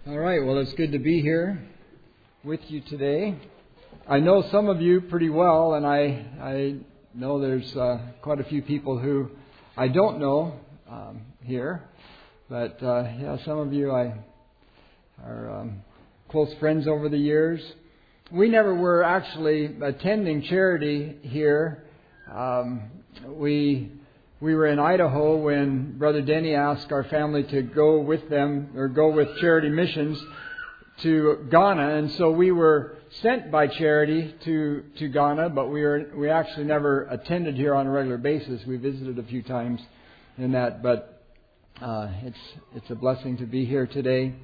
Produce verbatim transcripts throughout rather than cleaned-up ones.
All right, well, it's good to be here with you today. I know some of you pretty well, and I I know there's uh, quite a few people who I don't know um, here. But, uh, yeah, some of you I are um, close friends over the years. We never were actually attending charity here. Um, we... We were in Idaho when Brother Denny asked our family to go with them, or go with Charity Missions to Ghana. And so we were sent by Charity to, to Ghana, but we were we actually never attended here on a regular basis. We visited a few times in that, but uh, it's it's a blessing to be here today.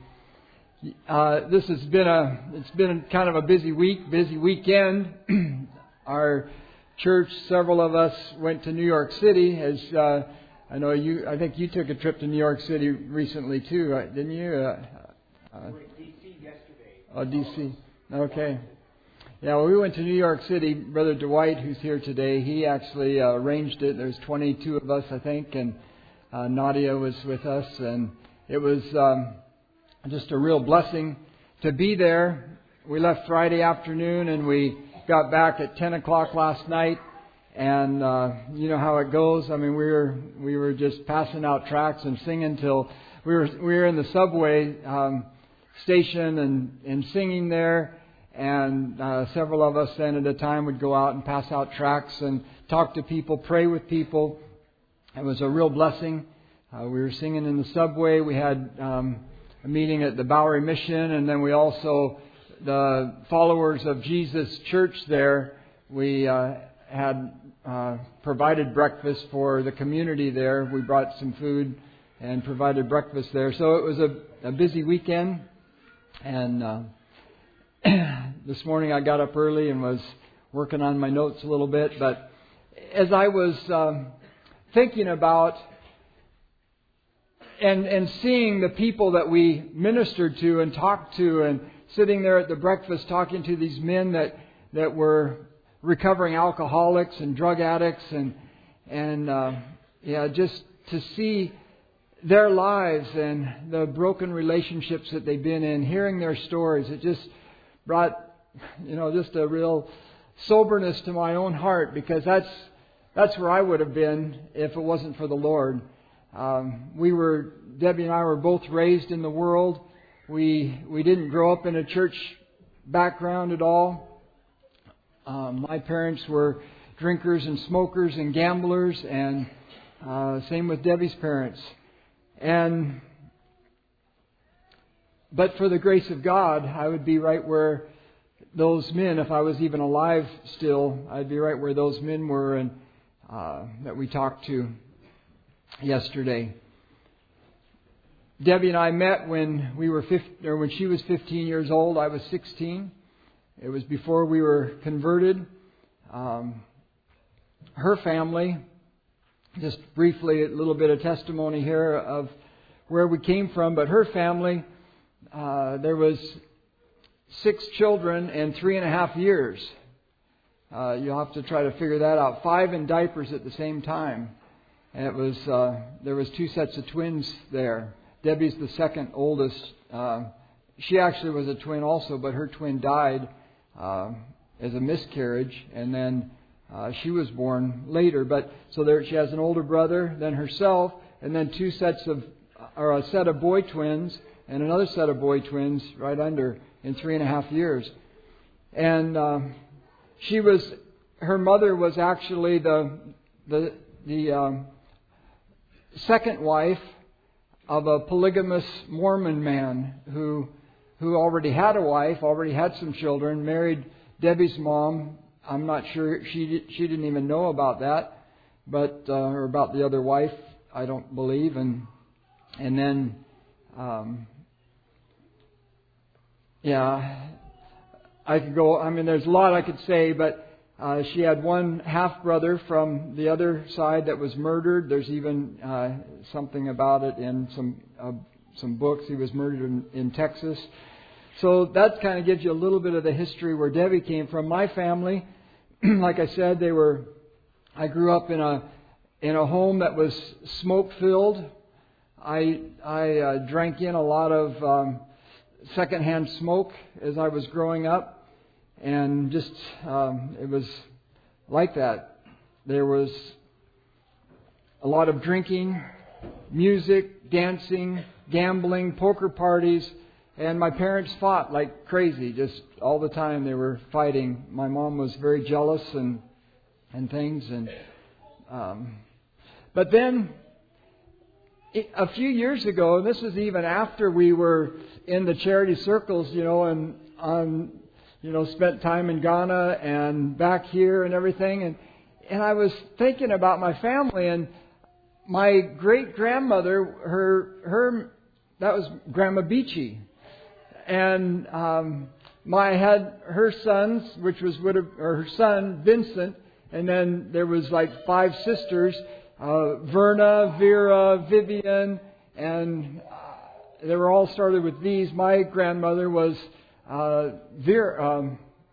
Uh, this has been a it's been kind of a busy week, busy weekend. Our church, several of us went to New York City. As uh, I know you, I think you took a trip to New York City recently too, right? Didn't you? Uh, uh, we were in D C yesterday. Oh, D C. Okay. Yeah, well, we went to New York City. Brother Dwight, who's here today, he actually uh, arranged it. There's twenty-two of us, I think, and uh, Nadia was with us, and it was um, just a real blessing to be there. We left Friday afternoon, and we got back at ten o'clock last night, and uh, you know how it goes. I mean, we were we were just passing out tracts and singing till we were we were in the subway um, station and, and singing there. And uh, several of us then at a time would go out and pass out tracts and talk to people, pray with people. It was a real blessing. Uh, we were singing in the subway. We had um, a meeting at the Bowery Mission, and then we also, the followers of Jesus Church there, we uh, had uh, provided breakfast for the community there. We brought some food and provided breakfast there. So it was a, a busy weekend. And uh, this morning I got up early and was working on my notes a little bit. But as I was um, thinking about and, and seeing the people that we ministered to and talked to, and sitting there at the breakfast talking to these men that, that were recovering alcoholics and drug addicts, and and uh, yeah, just to see their lives and the broken relationships that they've been in, hearing their stories, it just brought, you know, just a real soberness to my own heart, because that's that's where I would have been if it wasn't for the Lord. Um, we were Debbie and I were both raised in the world. We we didn't grow up in a church background at all. Um, my parents were drinkers and smokers and gamblers, and uh, same with Debbie's parents. And but for the grace of God, I would be right where those men, if I was even alive still, I'd be right where those men were, and uh, that we talked to yesterday. Debbie and I met when we were fifteen, or when she was fifteen years old. I was sixteen. It was before we were converted. Um, her family, just briefly, a little bit of testimony here of where we came from. But her family, uh, there was six children in three and a half years. Uh, you'll have to try to figure that out. Five in diapers at the same time, and it was uh, there was two sets of twins there. Debbie's the second oldest. Uh, she actually was a twin also, but her twin died uh, as a miscarriage, and then uh, she was born later. But so there, she has an older brother, then herself, and then two sets of, or a set of boy twins, and another set of boy twins right under in three and a half years. And uh, she was, her mother was actually the the the um, second wife of a polygamous Mormon man who who already had a wife, already had some children, married Debbie's mom. I'm not sure, she did, she didn't even know about that, but uh, or about the other wife, I don't believe. And and then, um, yeah, I could go. I mean, there's a lot I could say, but Uh, she had one half-brother from the other side that was murdered. There's even uh, something about it in some uh, some books. He was murdered in, in Texas. So that kind of gives you a little bit of the history where Debbie came from. My family, like I said, they were. I grew up in a in a home that was smoke-filled. I I uh, drank in a lot of um, secondhand smoke as I was growing up, and just um, it was like that. There was a lot of drinking, music, dancing, gambling, poker parties, and my parents fought like crazy. Just all the time they were fighting. My mom was very jealous and and things, and um, but then a few years ago, and this was even after we were in the charity circles, you know, and on, you know, spent time in Ghana and back here and everything, and and I was thinking about my family, and my great grandmother, her her that was Grandma Beachy, and um, my had her sons, which was would have, or her son Vincent, and then there was like five sisters. Uh, Verna, Vera, Vivian, and uh, they were all started with V's. My grandmother was uh, Vera, um,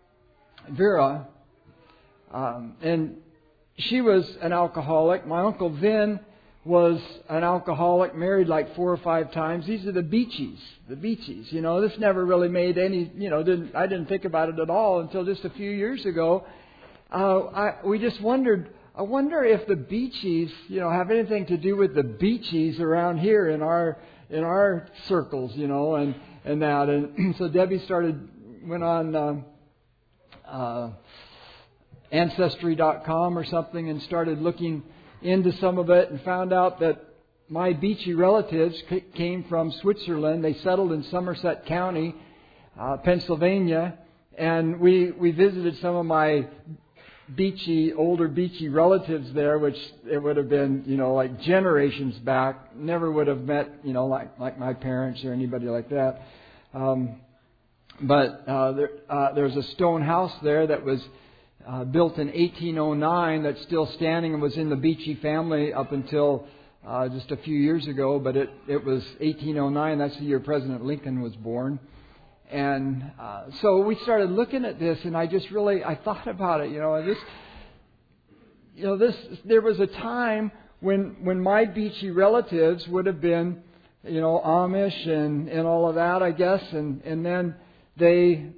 Vera um, and she was an alcoholic. My Uncle Vin was an alcoholic, married like four or five times. These are the Beachies, the Beachies. You know, this never really made any, you know, didn't I didn't think about it at all until just a few years ago. Uh, I, we just wondered, I wonder if the Beachies, you know, have anything to do with the Beachies around here in our in our circles, you know, and and that. And so Debbie started went on uh, uh, Ancestry dot com or something and started looking into some of it and found out that my Beachy relatives came from Switzerland. They settled in Somerset County, uh, Pennsylvania, and we we visited some of my Beachy, older Beachy relatives there, which it would have been, you know, like generations back. Never would have met, you know, like like my parents or anybody like that. Um, but uh, there, uh, there's a stone house there that was uh, built in eighteen oh nine that's still standing and was in the Beachy family up until uh, just a few years ago. But it, it was eighteen oh nine. That's the year President Lincoln was born. And uh, so we started looking at this, and I just really, I thought about it, you know, this, you know, this, there was a time when, when my Beachy relatives would have been, you know, Amish and, and all of that, I guess, and, and then they,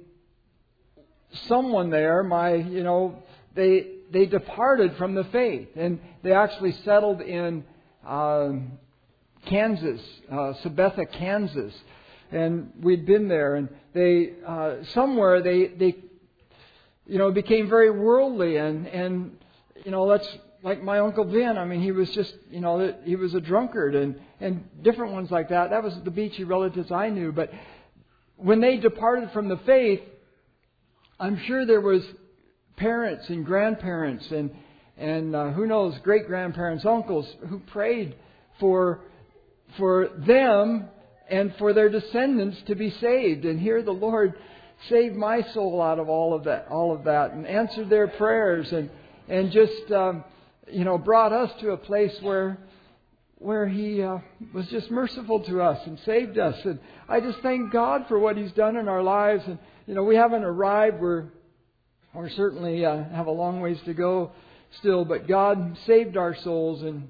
someone there, my, you know, they, they departed from the faith, and they actually settled in uh, Kansas, uh, Sabetha, Kansas. And we'd been there, and they uh, somewhere they they you know became very worldly, and and you know that's like my Uncle Vin. I mean, he was just you know he was a drunkard, and and different ones like that. That was the Beachy relatives I knew. But when they departed from the faith, I'm sure there was parents and grandparents and and uh, who knows, great grandparents, uncles who prayed for for them and for their descendants to be saved. And here the Lord saved my soul out of all of that, all of that, and answered their prayers, and and just um, you know brought us to a place where where He uh, was just merciful to us and saved us. And I just thank God for what He's done in our lives. And you know we haven't arrived. We're we certainly uh, have a long ways to go still, but God saved our souls, and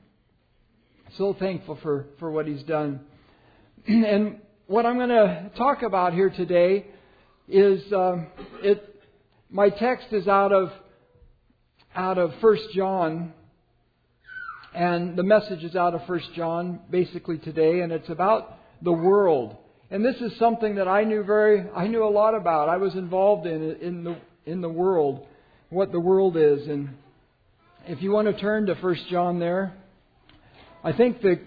so thankful for for what He's done. And what I'm going to talk about here today is um, it. My text is out of out of First John, and the message is out of First John basically today, and it's about the world. And this is something that I knew very I knew a lot about. I was involved in it, in the in the world, what the world is. And if you want to turn to First John there, I think the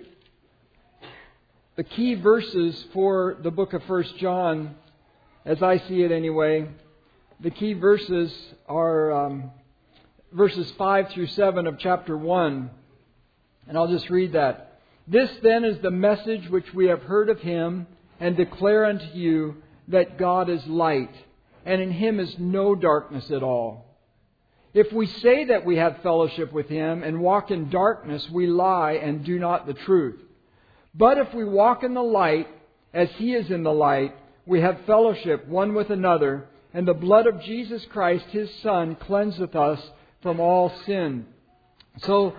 The key verses for the book of First John, as I see it anyway, the key verses are um, verses five through seven of chapter one. And I'll just read that. This then is the message which we have heard of Him and declare unto you, that God is light, and in Him is no darkness at all. If we say that we have fellowship with Him and walk in darkness, we lie and do not the truth. But if we walk in the light, as He is in the light, we have fellowship one with another, and the blood of Jesus Christ, His Son, cleanseth us from all sin. So,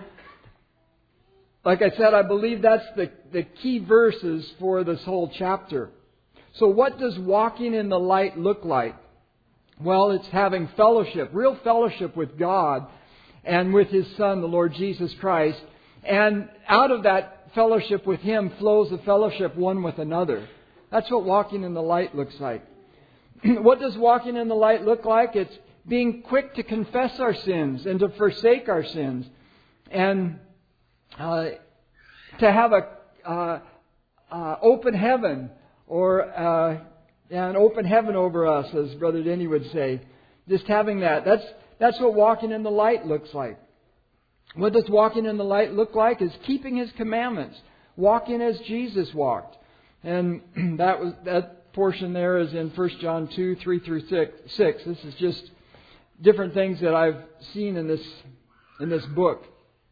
like I said, I believe that's the, the key verses for this whole chapter. So what does walking in the light look like? Well, it's having fellowship, real fellowship with God and with His Son, the Lord Jesus Christ. And out of that fellowship with Him flows a fellowship one with another. That's what walking in the light looks like. What does walking in the light look like? It's being quick to confess our sins and to forsake our sins. And uh, to have a uh, uh, open heaven or uh, an open heaven over us, as Brother Denny would say. Just having that. That's, that's what walking in the light looks like. What does walking in the light look like? Is keeping His commandments. Walking as Jesus walked. And that was that portion there is in First John two, three through six. This is just different things that I've seen in this in this book.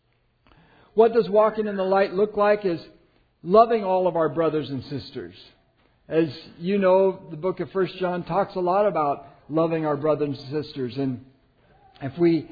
What does walking in the light look like is loving all of our brothers and sisters. As you know, the book of First John talks a lot about loving our brothers and sisters. And if we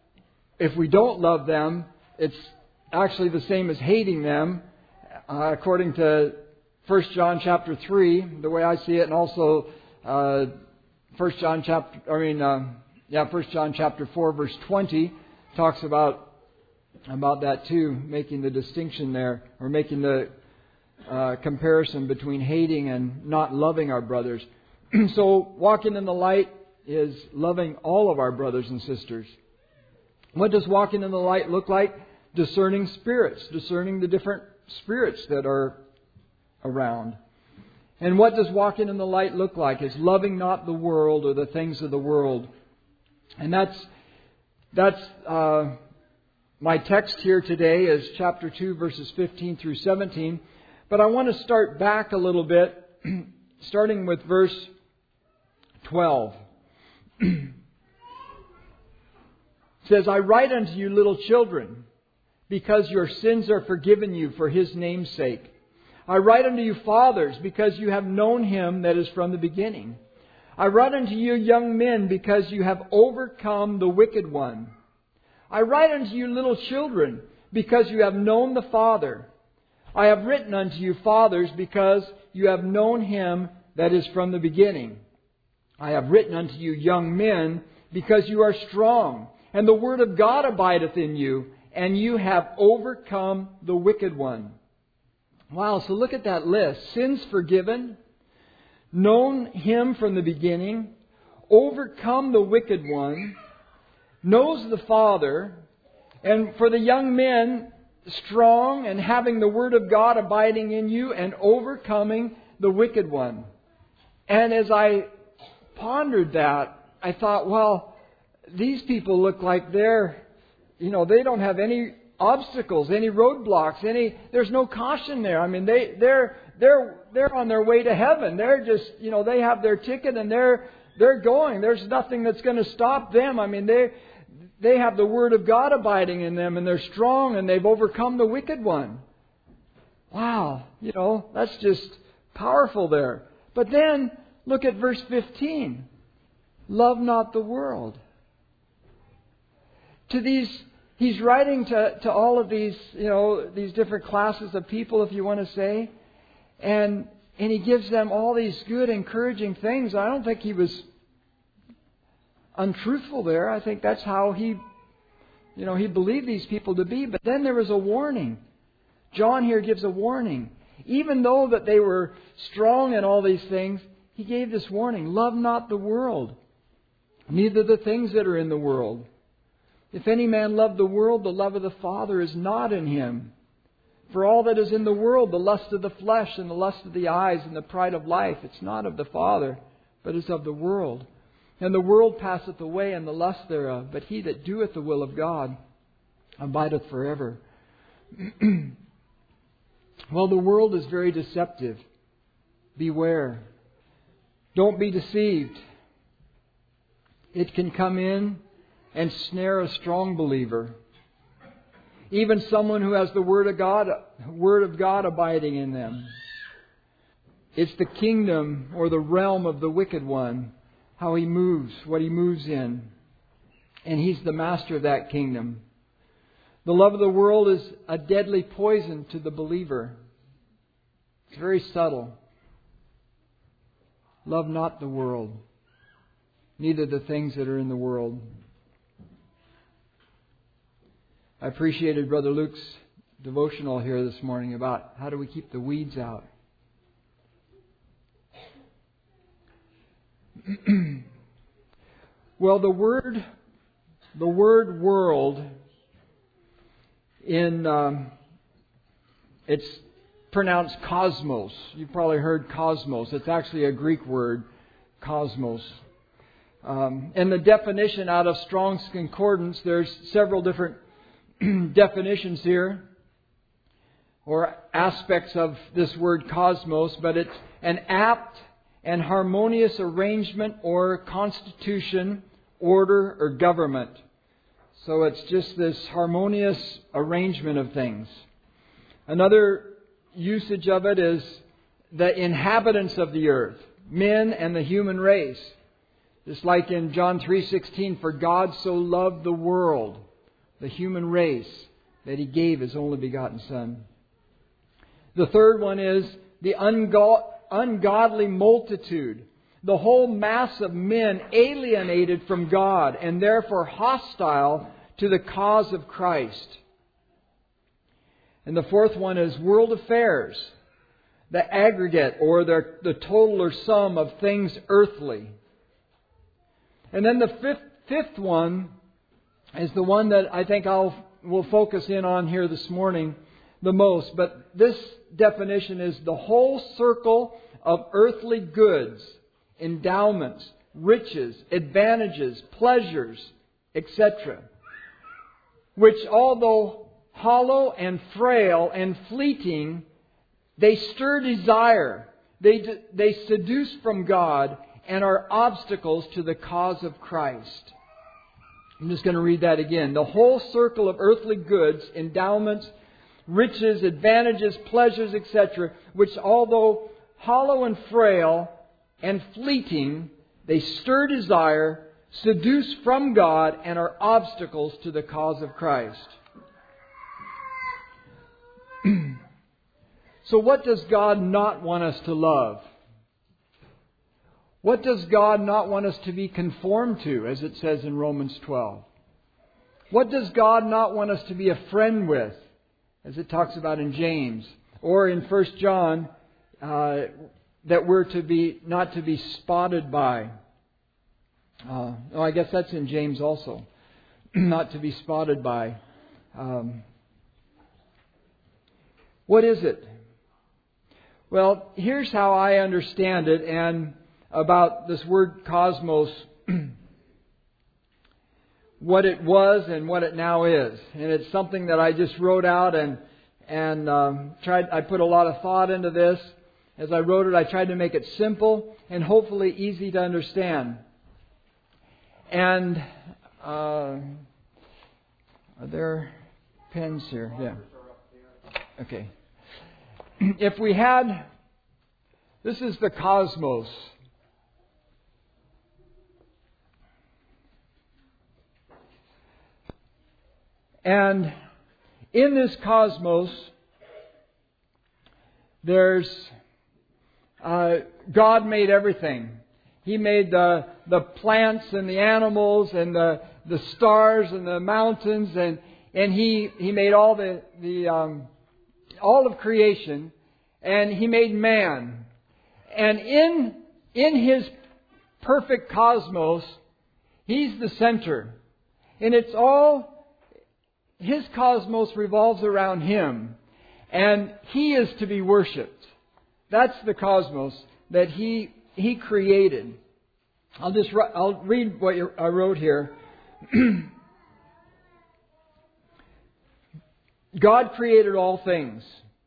if we don't love them, it's actually the same as hating them, uh, according to First John chapter three, the way I see it, and also uh, First John chapter, I mean, uh, yeah, First John chapter four, verse twenty talks about about that too, making the distinction there, or making the uh, comparison between hating and not loving our brothers. So, walking in the light is loving all of our brothers and sisters. What does walking in the light look like? Discerning spirits, discerning the different spirits that are around. And what does walking in the light look like? Is loving not the world or the things of the world. And that's that's uh, my text here today is chapter two, verses fifteen through seventeen. But I want to start back a little bit, starting with verse twelve. It says, I write unto you, little children, because your sins are forgiven you for His name's sake. I write unto you, fathers, because you have known Him that is from the beginning. I write unto you, young men, because you have overcome the wicked one. I write unto you, little children, because you have known the Father. I have written unto you, fathers, because you have known Him that is from the beginning. I have written unto you, young men, because you are strong, and the word of God abideth in you, and you have overcome the wicked one. Wow, so look at that list. Sins forgiven, known Him from the beginning, overcome the wicked one, knows the Father, and for the young men, strong and having the word of God abiding in you and overcoming the wicked one. And as I pondered that, I thought, well, these people look like they're, you know, they don't have any obstacles, any roadblocks, any, there's no caution there. I mean, they, they're, they're, they're on their way to heaven. They're just, you know, they have their ticket and they're, they're going. There's nothing that's going to stop them. I mean, they, they have the Word of God abiding in them and they're strong and they've overcome the wicked one. Wow. You know, that's just powerful there. But then look at verse fifteen. Love not the world. To these, he's writing to, to all of these, you know, these different classes of people, if you want to say. And, and he gives them all these good, encouraging things. I don't think he was untruthful there. I think that's how he, you know, he believed these people to be. But then there was a warning. John here gives a warning. Even though that they were strong in all these things, he gave this warning. Love not the world, neither the things that are in the world. If any man love the world, the love of the Father is not in him. For all that is in the world, the lust of the flesh and the lust of the eyes and the pride of life, it's not of the Father, but is of the world. And the world passeth away and the lust thereof, but he that doeth the will of God abideth forever. Well, the world is very deceptive. Beware. Don't be deceived. It can come in and snare a strong believer. Even someone who has the Word of God, Word of God abiding in them. It's the kingdom or the realm of the wicked one. How he moves, what he moves in. And he's the master of that kingdom. The love of the world is a deadly poison to the believer. It's very subtle. Love not the world, neither the things that are in the world. I appreciated Brother Luke's devotional here this morning about how do we keep the weeds out. Well, the word, the word world in um, it's pronounced cosmos. You've probably heard cosmos. It's actually a Greek word, cosmos. Um, and the definition out of Strong's Concordance, there's several different definitions here, or aspects of this word cosmos, but it's an apt and harmonious arrangement or constitution, order, or government. So it's just this harmonious arrangement of things. Another usage of it is the inhabitants of the earth, men and the human race. Just like in John three sixteen, for God so loved the world, the human race, that He gave His only begotten Son. The third one is the ungo- ungodly multitude, the whole mass of men alienated from God and therefore hostile to the cause of Christ. And the fourth one is world affairs, the aggregate or the, the total or sum of things earthly. And then the fifth, fifth one is the one that I think I'll will focus in on here this morning the most. But this definition is the whole circle of earthly goods, endowments, riches, advantages, pleasures, et cetera, which although hollow and frail and fleeting, they stir desire, they, they seduce from God and are obstacles to the cause of Christ. I'm just going to read that again. The whole circle of earthly goods, endowments, riches, advantages, pleasures, et cetera, which although hollow and frail and fleeting, they stir desire, seduce from God, and are obstacles to the cause of Christ. So what does God not want us to love? What does God not want us to be conformed to, as it says in Romans twelve? What does God not want us to be a friend with, as it talks about in James? Or in First John, uh, that we're to be not to be spotted by. Uh, oh, I guess that's in James also. Not to be spotted by. Um, what is it? Well, here's how I understand it, and about this word cosmos, what it was and what it now is. And it's something that I just wrote out and and um, tried. I put a lot of thought into this. As I wrote it, I tried to make it simple and hopefully easy to understand. And uh, are there pens here? Yeah. Okay. If we had, this is the cosmos. And in this cosmos, there's uh, God made everything. He made the the plants and the animals and the the stars and the mountains, and and he he made all the the um, all of creation, and He made man. And in in His perfect cosmos, He's the center, and it's all. His cosmos revolves around Him, and He is to be worshipped. That's the cosmos that He He created. I'll just I'll read what I wrote here. God created all things: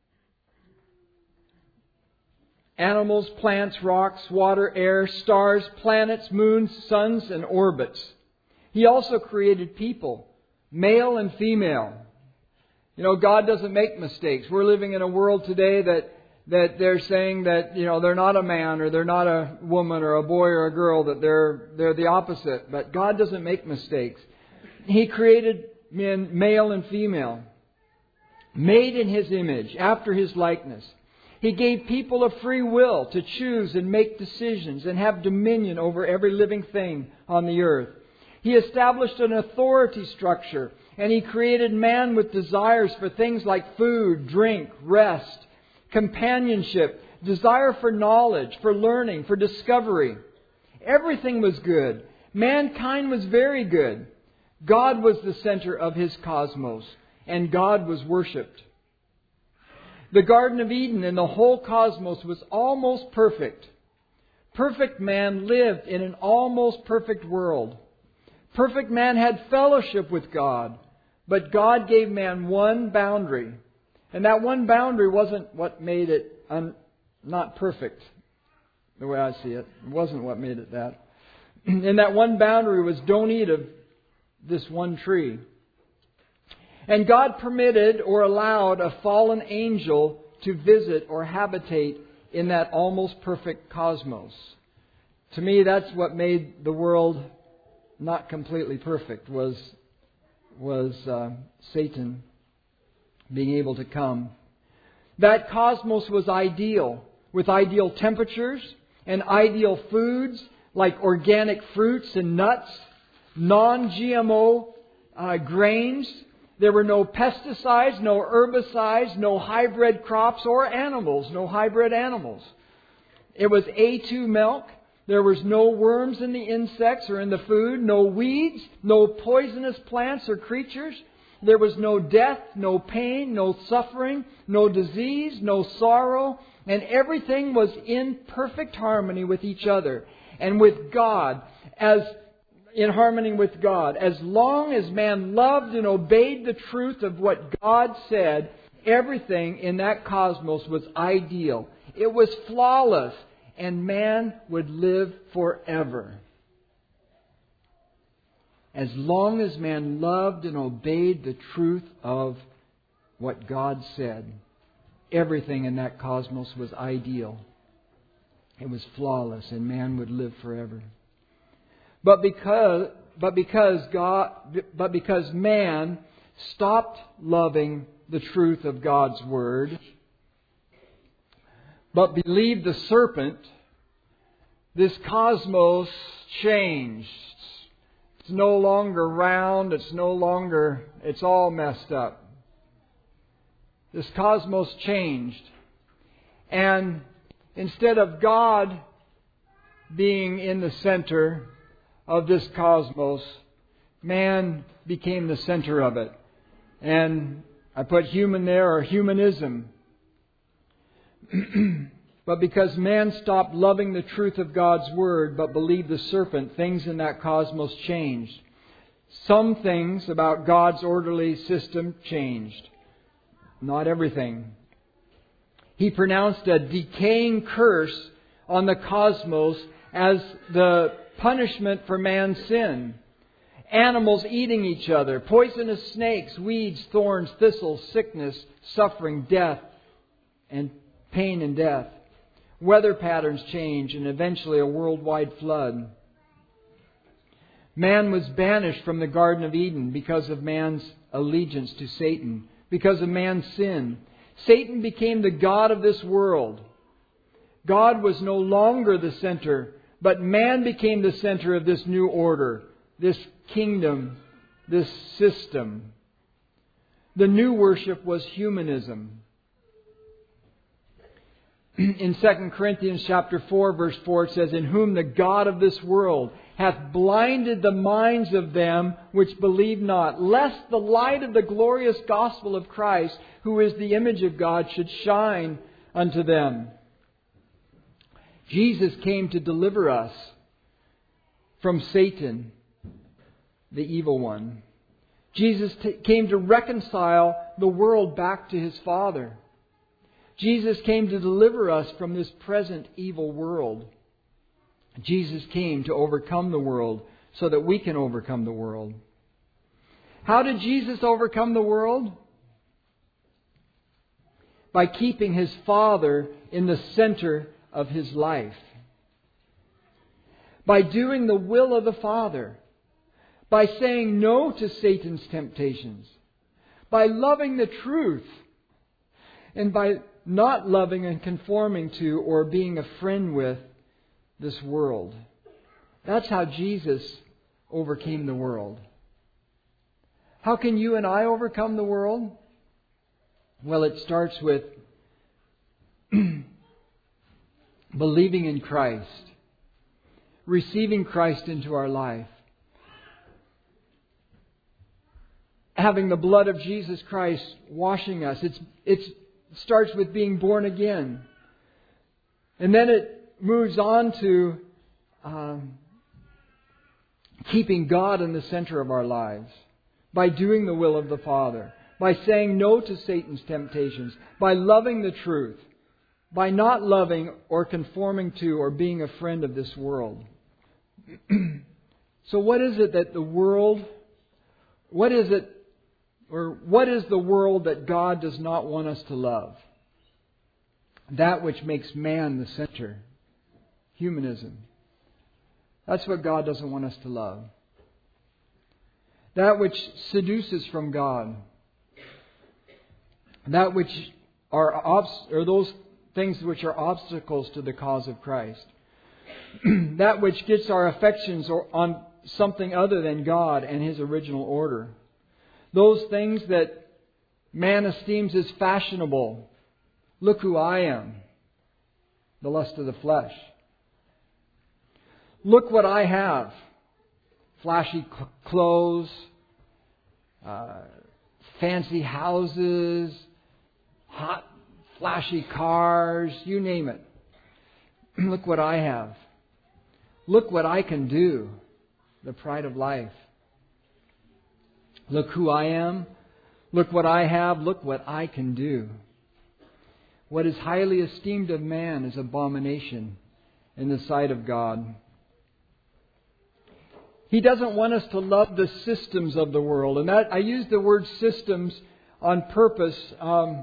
animals, plants, rocks, water, air, stars, planets, moons, suns, and orbits. He also created people, male and female. You know, God doesn't make mistakes. We're living in a world today that that they're saying that, you know, they're not a man or they're not a woman or a boy or a girl, that they're they're the opposite. But God doesn't make mistakes. He created men, male and female, made in His image, after His likeness. He gave people a free will to choose and make decisions and have dominion over every living thing on the earth. He established an authority structure, and He created man with desires for things like food, drink, rest, companionship, desire for knowledge, for learning, for discovery. Everything was good. Mankind was very good. God was the center of His cosmos, and God was worshipped. The Garden of Eden and the whole cosmos was almost perfect. Perfect man lived in an almost perfect world. Perfect man had fellowship with God, but God gave man one boundary. And that one boundary wasn't what made it un- not perfect, the way I see it. It wasn't what made it that. And that one boundary was, don't eat of this one tree. And God permitted or allowed a fallen angel to visit or habitate in that almost perfect cosmos. To me, that's what made the world not completely perfect, was, was uh, Satan being able to come. That cosmos was ideal, with ideal temperatures and ideal foods like organic fruits and nuts, non-G M O uh, grains. There were no pesticides, no herbicides, no hybrid crops or animals, no hybrid animals. It was A two milk. There was no worms in the insects or in the food, no weeds, no poisonous plants or creatures. There was no death, no pain, no suffering, no disease, no sorrow, and everything was in perfect harmony with each other and with God, as in harmony with God. As long as man loved and obeyed the truth of what God said, everything in that cosmos was ideal. It was flawless, and man would live forever. As long as man loved and obeyed the truth of what God said, everything in that cosmos was ideal. It was flawless, and man would live forever. But because, but because God, but because man stopped loving the truth of God's Word, but believed the serpent, this cosmos changed. It's no longer round. It's no longer, it's all messed up. This cosmos changed. And instead of God being in the center of this cosmos, man became the center of it. And I put human there, or humanism. But because man stopped loving the truth of God's Word but believed the serpent, things in that cosmos changed. Some things about God's orderly system changed. Not everything. He pronounced a decaying curse on the cosmos as the punishment for man's sin. Animals eating each other, poisonous snakes, weeds, thorns, thistles, sickness, suffering, death, and pain and death. Weather patterns change, and eventually a worldwide flood. Man was banished from the Garden of Eden because of man's allegiance to Satan, because of man's sin. Satan became the god of this world. God was no longer the center, but man became the center of this new order, this kingdom, this system. The new worship was humanism. In Second Corinthians chapter four, verse four, it says, "In whom the God of this world hath blinded the minds of them which believe not, lest the light of the glorious gospel of Christ, who is the image of God, should shine unto them." Jesus came to deliver us from Satan, the evil one. Jesus t- came to reconcile the world back to His Father. Jesus came to deliver us from this present evil world. Jesus came to overcome the world so that we can overcome the world. How did Jesus overcome the world? By keeping His Father in the center of His life. By doing the will of the Father. By saying no to Satan's temptations. By loving the truth. And by not loving and conforming to or being a friend with this world. That's how Jesus overcame the world. How can you and I overcome the world? Well, it starts with believing in Christ, receiving Christ into our life, having the blood of Jesus Christ washing us. It's, it's, it starts with being born again. And then it moves on to um, keeping God in the center of our lives by doing the will of the Father, by saying no to Satan's temptations, by loving the truth, by not loving or conforming to or being a friend of this world. So what is it that the world, what is it, or what is the world that God does not want us to love? That which makes man the center. Humanism. That's what God doesn't want us to love. That which seduces from God. That which are obst- or those things which are obstacles to the cause of Christ. That which gets our affections on something other than God and His original order. Those things that man esteems as fashionable. Look who I am. The lust of the flesh. Look what I have. Flashy cl- clothes, uh, fancy houses, hot, flashy cars, you name it. Look what I have. Look what I can do. The pride of life. Look who I am. Look what I have. Look what I can do. What is highly esteemed of man is abomination in the sight of God. He doesn't want us to love the systems of the world. And that I use the word systems on purpose. Um,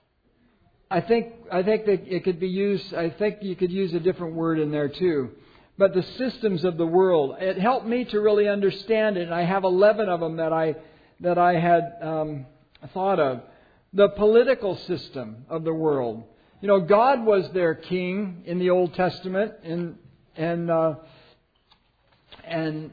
I think I think that it could be used. I think you could use a different word in there too. But the systems of the world. It helped me to really understand it. And I have eleven of them that I that I had um, thought of. The political system of the world. You know, God was their king in the Old Testament, and and uh, and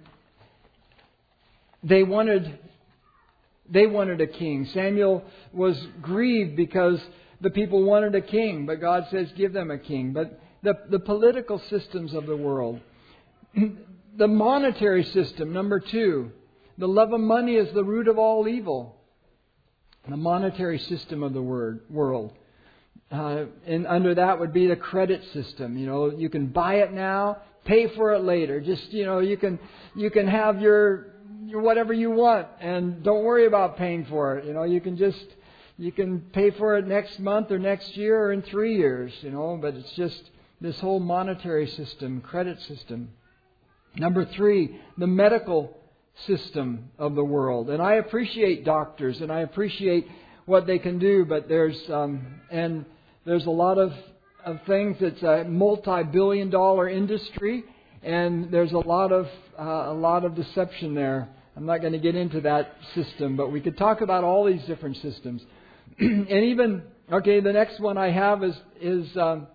they wanted they wanted a king. Samuel was grieved because the people wanted a king, but God says, "Give them a king." But the the political systems of the world, the monetary system. Number two, the love of money is the root of all evil. The monetary system of the word, world. Uh, and under that would be the credit system. You know, you can buy it now, pay for it later. Just, you know, you can you can have your, your whatever you want and don't worry about paying for it. You know, you can just, you can pay for it next month or next year or in three years, you know, but it's just this whole monetary system, credit system. Number three, the medical system of the world. And I appreciate doctors and I appreciate what they can do, but there's um, and there's a lot of, of things. It's a multi-billion dollar industry, and there's a lot of uh, a lot of deception there. I'm not going to get into that system, but we could talk about all these different systems. And even okay, the next one I have is is um,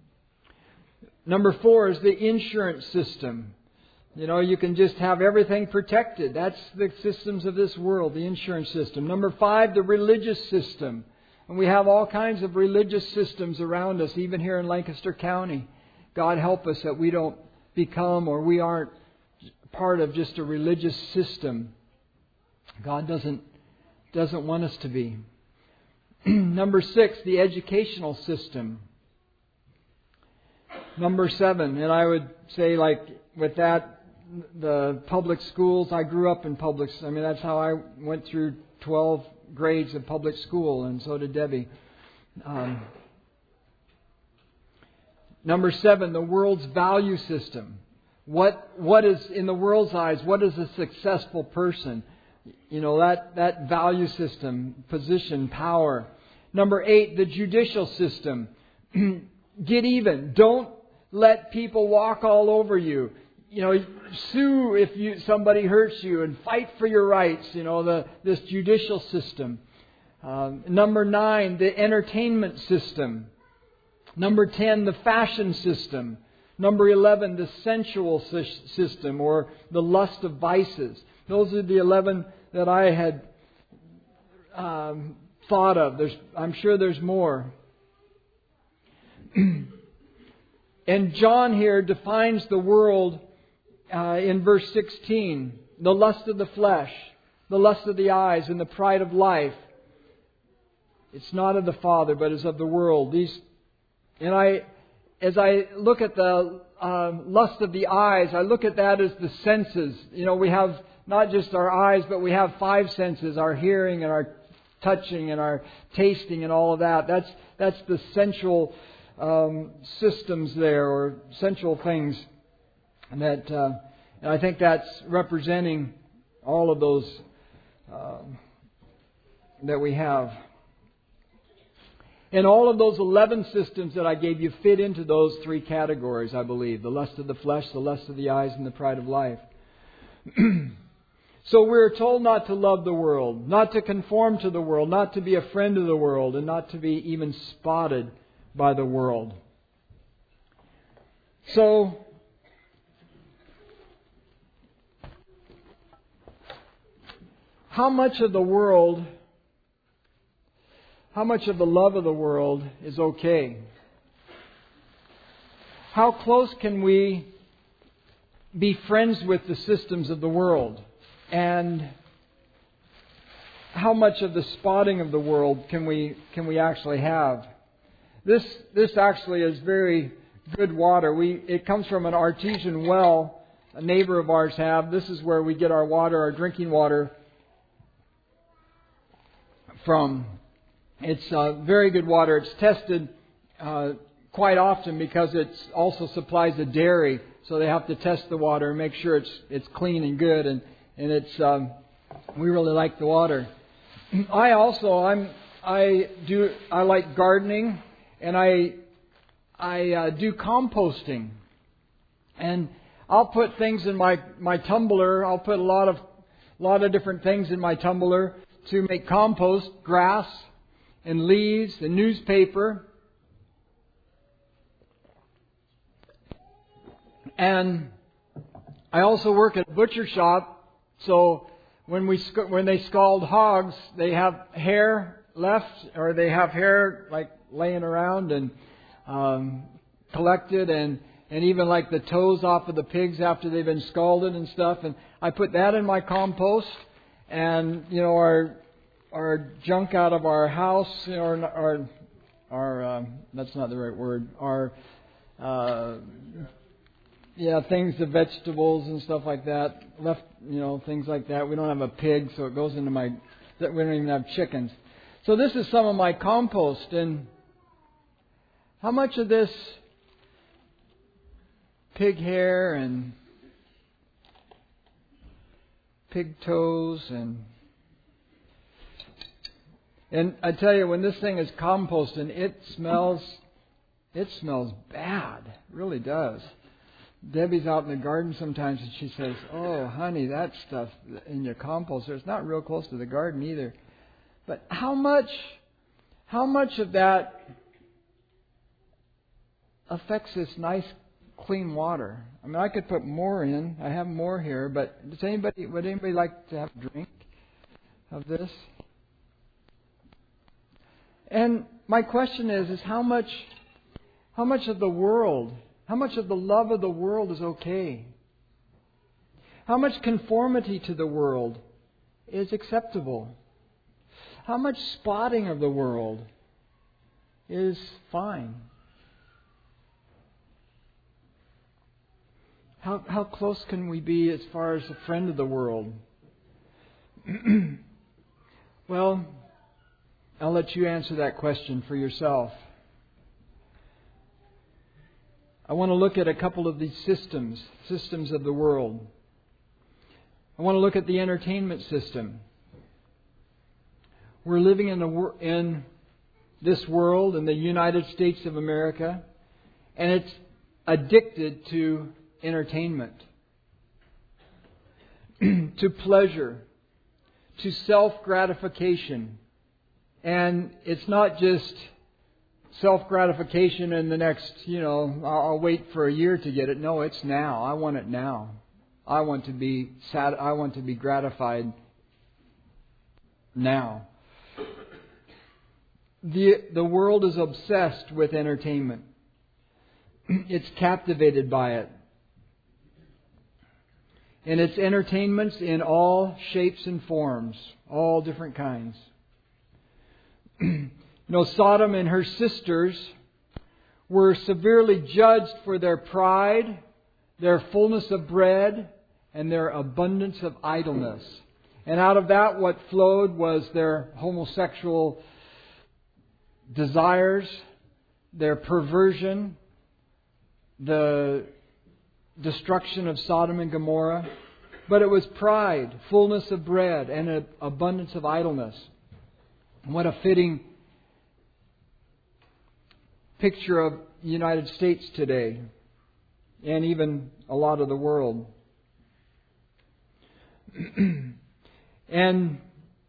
number four is the insurance system. You know, you can just have everything protected. That's the systems of this world, the insurance system. Number five, the religious system. And we have all kinds of religious systems around us, even here in Lancaster County. God help us that we don't become or we aren't part of just a religious system. God doesn't doesn't want us to be. Number six, the educational system. Number seven, and I would say like with that, the public schools. I grew up in public. I mean, that's how I went through twelve grades of public school, and so did Debbie. Um, number seven, the world's value system. What what is in the world's eyes? What is a successful person? You know, that that value system, position, power. Number eight, the judicial system. Get even. Don't let people walk all over you. You know, sue if you somebody hurts you and fight for your rights. You know, the this judicial system. Um, number nine, the entertainment system. Number ten, the fashion system. Number eleven, the sensual system, or the lust of vices. Those are the eleven that I had um, thought of. There's, I'm sure there's more. And John here defines the world uh, in verse sixteen. The lust of the flesh, the lust of the eyes, and the pride of life. It's not of the Father, but is of the world. These, and I, as I look at the uh, lust of the eyes, I look at that as the senses. You know, we have not just our eyes, but we have five senses: our hearing and our touching and our tasting and all of that. That's that's the sensual um, systems there, or sensual things. And that, uh, and I think that's representing all of those uh, that we have. And all of those eleven systems that I gave you fit into those three categories, I believe. The lust of the flesh, the lust of the eyes, and the pride of life. So we're told not to love the world, not to conform to the world, not to be a friend of the world, and not to be even spotted by the world. So, how much of the world, how much of the love of the world is okay? How close can we be friends with the systems of the world? And how much of the spotting of the world can we can we actually have? This this actually is very good water. We it comes from an artesian well a neighbor of ours have. This is where we get our water, our drinking water from. It's uh, very good water. It's tested uh, quite often because it also supplies a dairy, so they have to test the water and make sure it's it's clean and good. And and it's um, we really like the water. I also I'm I do I like gardening, and I I uh, do composting, and I'll put things in my my tumbler. I'll put a lot of a lot of different things in my tumbler to make compost: grass and leaves and newspaper. And I also work at a butcher shop, so when we when they scald hogs, they have hair left, or they have hair like laying around and um, collected, and and even like the toes off of the pigs after they've been scalded and stuff. And I put that in my compost, and you know our our junk out of our house, you know, our our, our um, that's not the right word. Our uh, Yeah, things, the vegetables and stuff like that. Left, you know, things like that. We don't have a pig, so it goes into my. We don't even have chickens. So this is some of my compost. And how much of this pig hair and pig toes and and I tell you, when this thing is composted, it smells. It smells bad. It really does. Debbie's out in the garden sometimes, and she says, "Oh, honey, that stuff in your composter, it's not real close to the garden either." But how much, how much of that affects this nice, clean water? I mean, I could put more in. I have more here, but does anybody, would anybody like to have a drink of this? And my question is, is how much, how much of the world? How much of the love of the world is okay? How much conformity to the world is acceptable? How much spotting of the world is fine? How how close can we be as far as a friend of the world? Well, I'll let you answer that question for yourself. I want to look at a couple of these systems, systems of the world. I want to look at the entertainment system. We're living in, a, in this world, in the United States of America, and it's addicted to entertainment, to pleasure, to self-gratification. And it's not just self-gratification in the next, you know, I'll, I'll wait for a year to get it. No, it's now. I want it now. I want to be sad. I want to be gratified now. The, the world is obsessed with entertainment. It's captivated by it. And it's entertainments in all shapes and forms, all different kinds. You know, Sodom and her sisters were severely judged for their pride, their fullness of bread, and their abundance of idleness. And out of that, what flowed was their homosexual desires, their perversion, the destruction of Sodom and Gomorrah. But it was pride, fullness of bread, and an abundance of idleness. What a fitting picture of the United States today, and even a lot of the world. And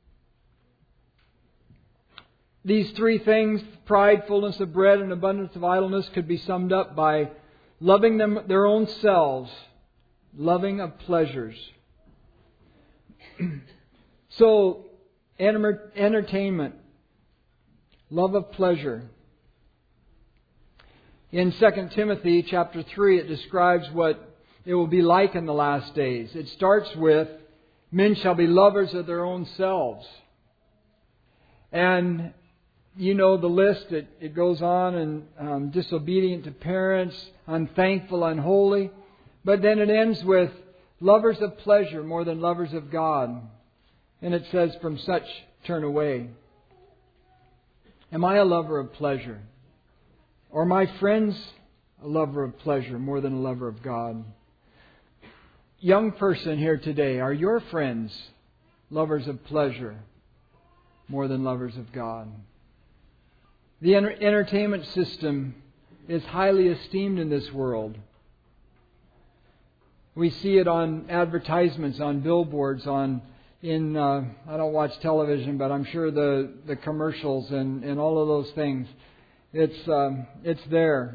these three things, pride, fullness of bread, and abundance of idleness, could be summed up by loving them their own selves, loving of pleasures. So, entertainment, love of pleasure. In Second Timothy chapter three, it describes what it will be like in the last days. It starts with, men shall be lovers of their own selves. And you know the list. It, it goes on, and um, disobedient to parents, unthankful, unholy. But then it ends with lovers of pleasure more than lovers of God. And it says, from such turn away. Am I a lover of pleasure? Or my friends a lover of pleasure more than a lover of God? Young person here today, are your friends lovers of pleasure more than lovers of God? The enter- entertainment system is highly esteemed in this world. We see it on advertisements, on billboards, on in uh, I don't watch television, but I'm sure the, the commercials and, and all of those things. It's um, it's there.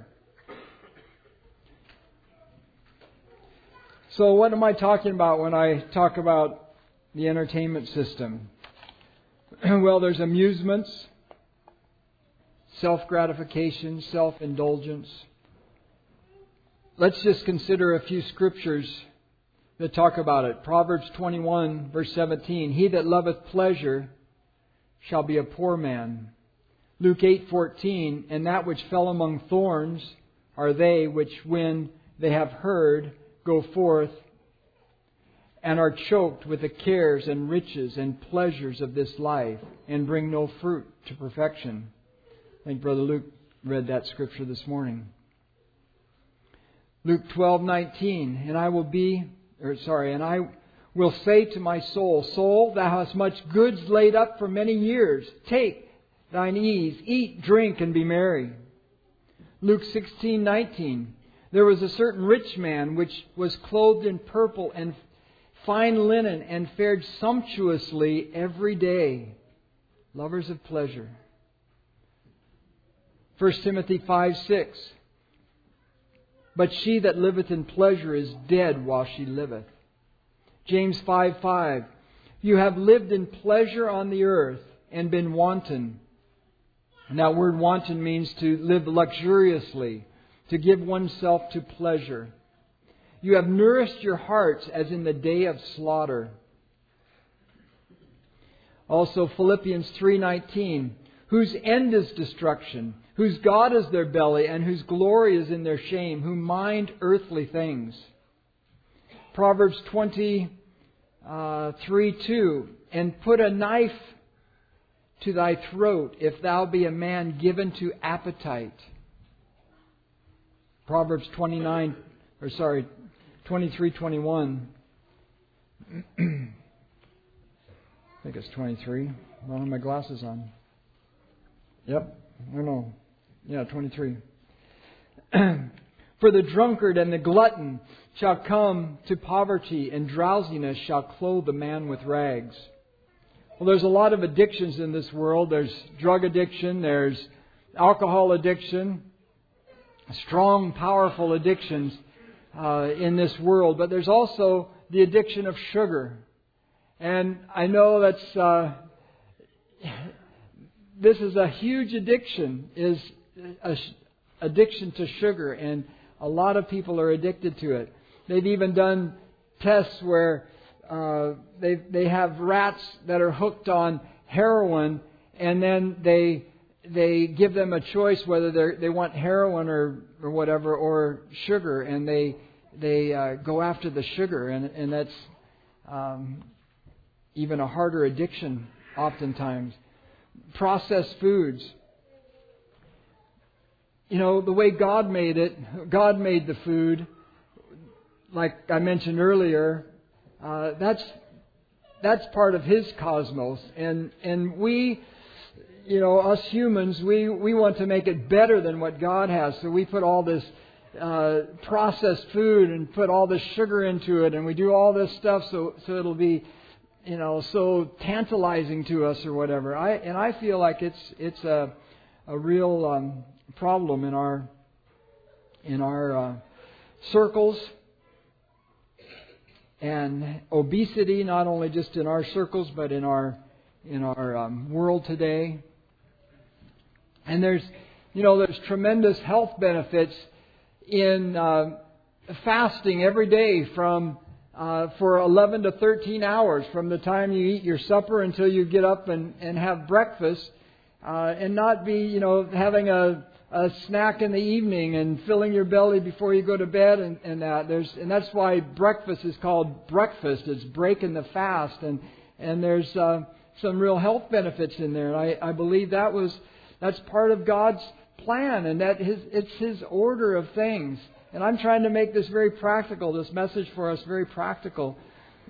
So what am I talking about when I talk about the entertainment system? Well, there's amusements, self-gratification, self-indulgence. Let's just consider a few scriptures that talk about it. Proverbs twenty-one, verse seventeen. He that loveth pleasure shall be a poor man. Luke eight fourteen. And that which fell among thorns are they which, when they have heard, go forth and are choked with the cares and riches and pleasures of this life, and bring no fruit to perfection. I think Brother Luke read that scripture this morning. Luke twelve nineteen. And I will be, or sorry, and I will say to my soul, soul, thou hast much goods laid up for many years. Take thine ease, eat, drink, and be merry. Luke sixteen nineteen. There was a certain rich man which was clothed in purple and fine linen, and fared sumptuously every day. Lovers of pleasure. First Timothy five six. But she that liveth in pleasure is dead while she liveth. James five five. You have lived in pleasure on the earth and been wanton. And that word wanton means to live luxuriously, to give oneself to pleasure. You have nourished your hearts as in the day of slaughter. Also Philippians three nineteen. Whose end is destruction, whose God is their belly, and whose glory is in their shame, who mind earthly things. Proverbs twenty-three two. And put a knife to thy throat, if thou be a man given to appetite. Proverbs twenty-nine, or sorry, twenty-three twenty-one. I think it's twenty-three. I don't have my glasses on. Yep, I know. Yeah, twenty-three. For the drunkard and the glutton shall come to poverty, and drowsiness shall clothe the man with rags. Well, there's a lot of addictions in this world. There's drug addiction, there's alcohol addiction, strong, powerful addictions uh, in this world. But there's also the addiction of sugar. And I know that's uh, this is a huge addiction, is a sh- addiction to sugar, and a lot of people are addicted to it. They've even done tests where uh, they they have rats that are hooked on heroin, and then they they give them a choice whether they they want heroin or or whatever or sugar, and they they uh, go after the sugar, and and that's um, even a harder addiction oftentimes. Processed foods. You know, the way God made it, God made the food, like I mentioned earlier, uh, that's that's part of His cosmos. And and we, you know, us humans, we, we want to make it better than what God has. So we put all this uh, processed food and put all this sugar into it, and we do all this stuff so so it'll be, you know, so tantalizing to us or whatever. I and I feel like it's it's a a real um, problem in our in our uh, circles, and obesity, not only just in our circles but in our in our um, world today. And there's you know there's tremendous health benefits in uh, fasting every day from. Uh, for eleven to thirteen hours from the time you eat your supper until you get up and, and have breakfast, uh, and not be, you know, having a, a snack in the evening and filling your belly before you go to bed and, and that. There's and that's why breakfast is called breakfast. It's breaking the fast, and and there's uh, some real health benefits in there. And I, I believe that was that's part of God's plan, and that his it's His order of things. And I'm trying to make this very practical, this message for us very practical.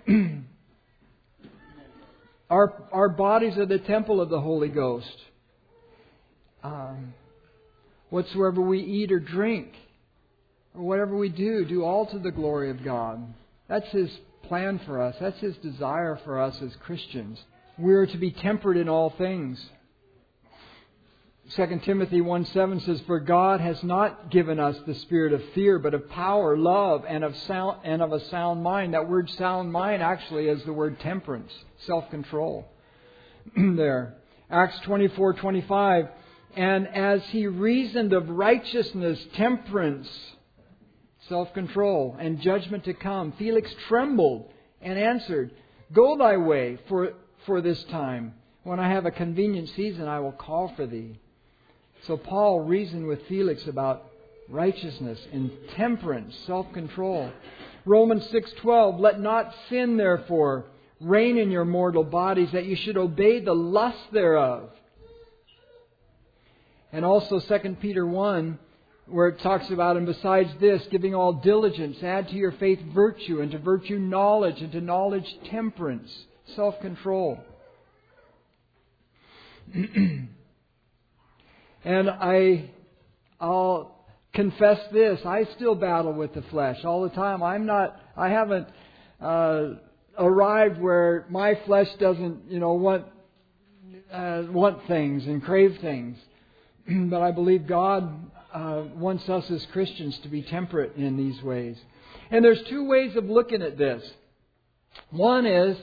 our our bodies are the temple of the Holy Ghost. Um, whatsoever we eat or drink, or whatever we do, do all to the glory of God. That's His plan for us. That's His desire for us as Christians. We are to be temperate in all things. Second Timothy one seven says, "For God has not given us the spirit of fear, but of power, love, and of sound and of a sound mind." That word "sound mind" actually is the word temperance, self-control. There, Acts twenty-four twenty-five, "And as he reasoned of righteousness, temperance, self-control, and judgment to come, Felix trembled and answered, 'Go thy way, for for this time. When I have a convenient season, I will call for thee.'" So Paul reasoned with Felix about righteousness and temperance, self-control. Romans six twelve, "Let not sin, therefore, reign in your mortal bodies, that you should obey the lust thereof." And also Second Peter one, where it talks about, "And besides this, giving all diligence, add to your faith virtue, and to virtue knowledge, and to knowledge temperance," self-control. And I, I'll confess this: I still battle with the flesh all the time. I'm not. I haven't uh, arrived where my flesh doesn't, you know, want uh, want things and crave things. But I believe God uh, wants us as Christians to be temperate in these ways. And there's two ways of looking at this. One is,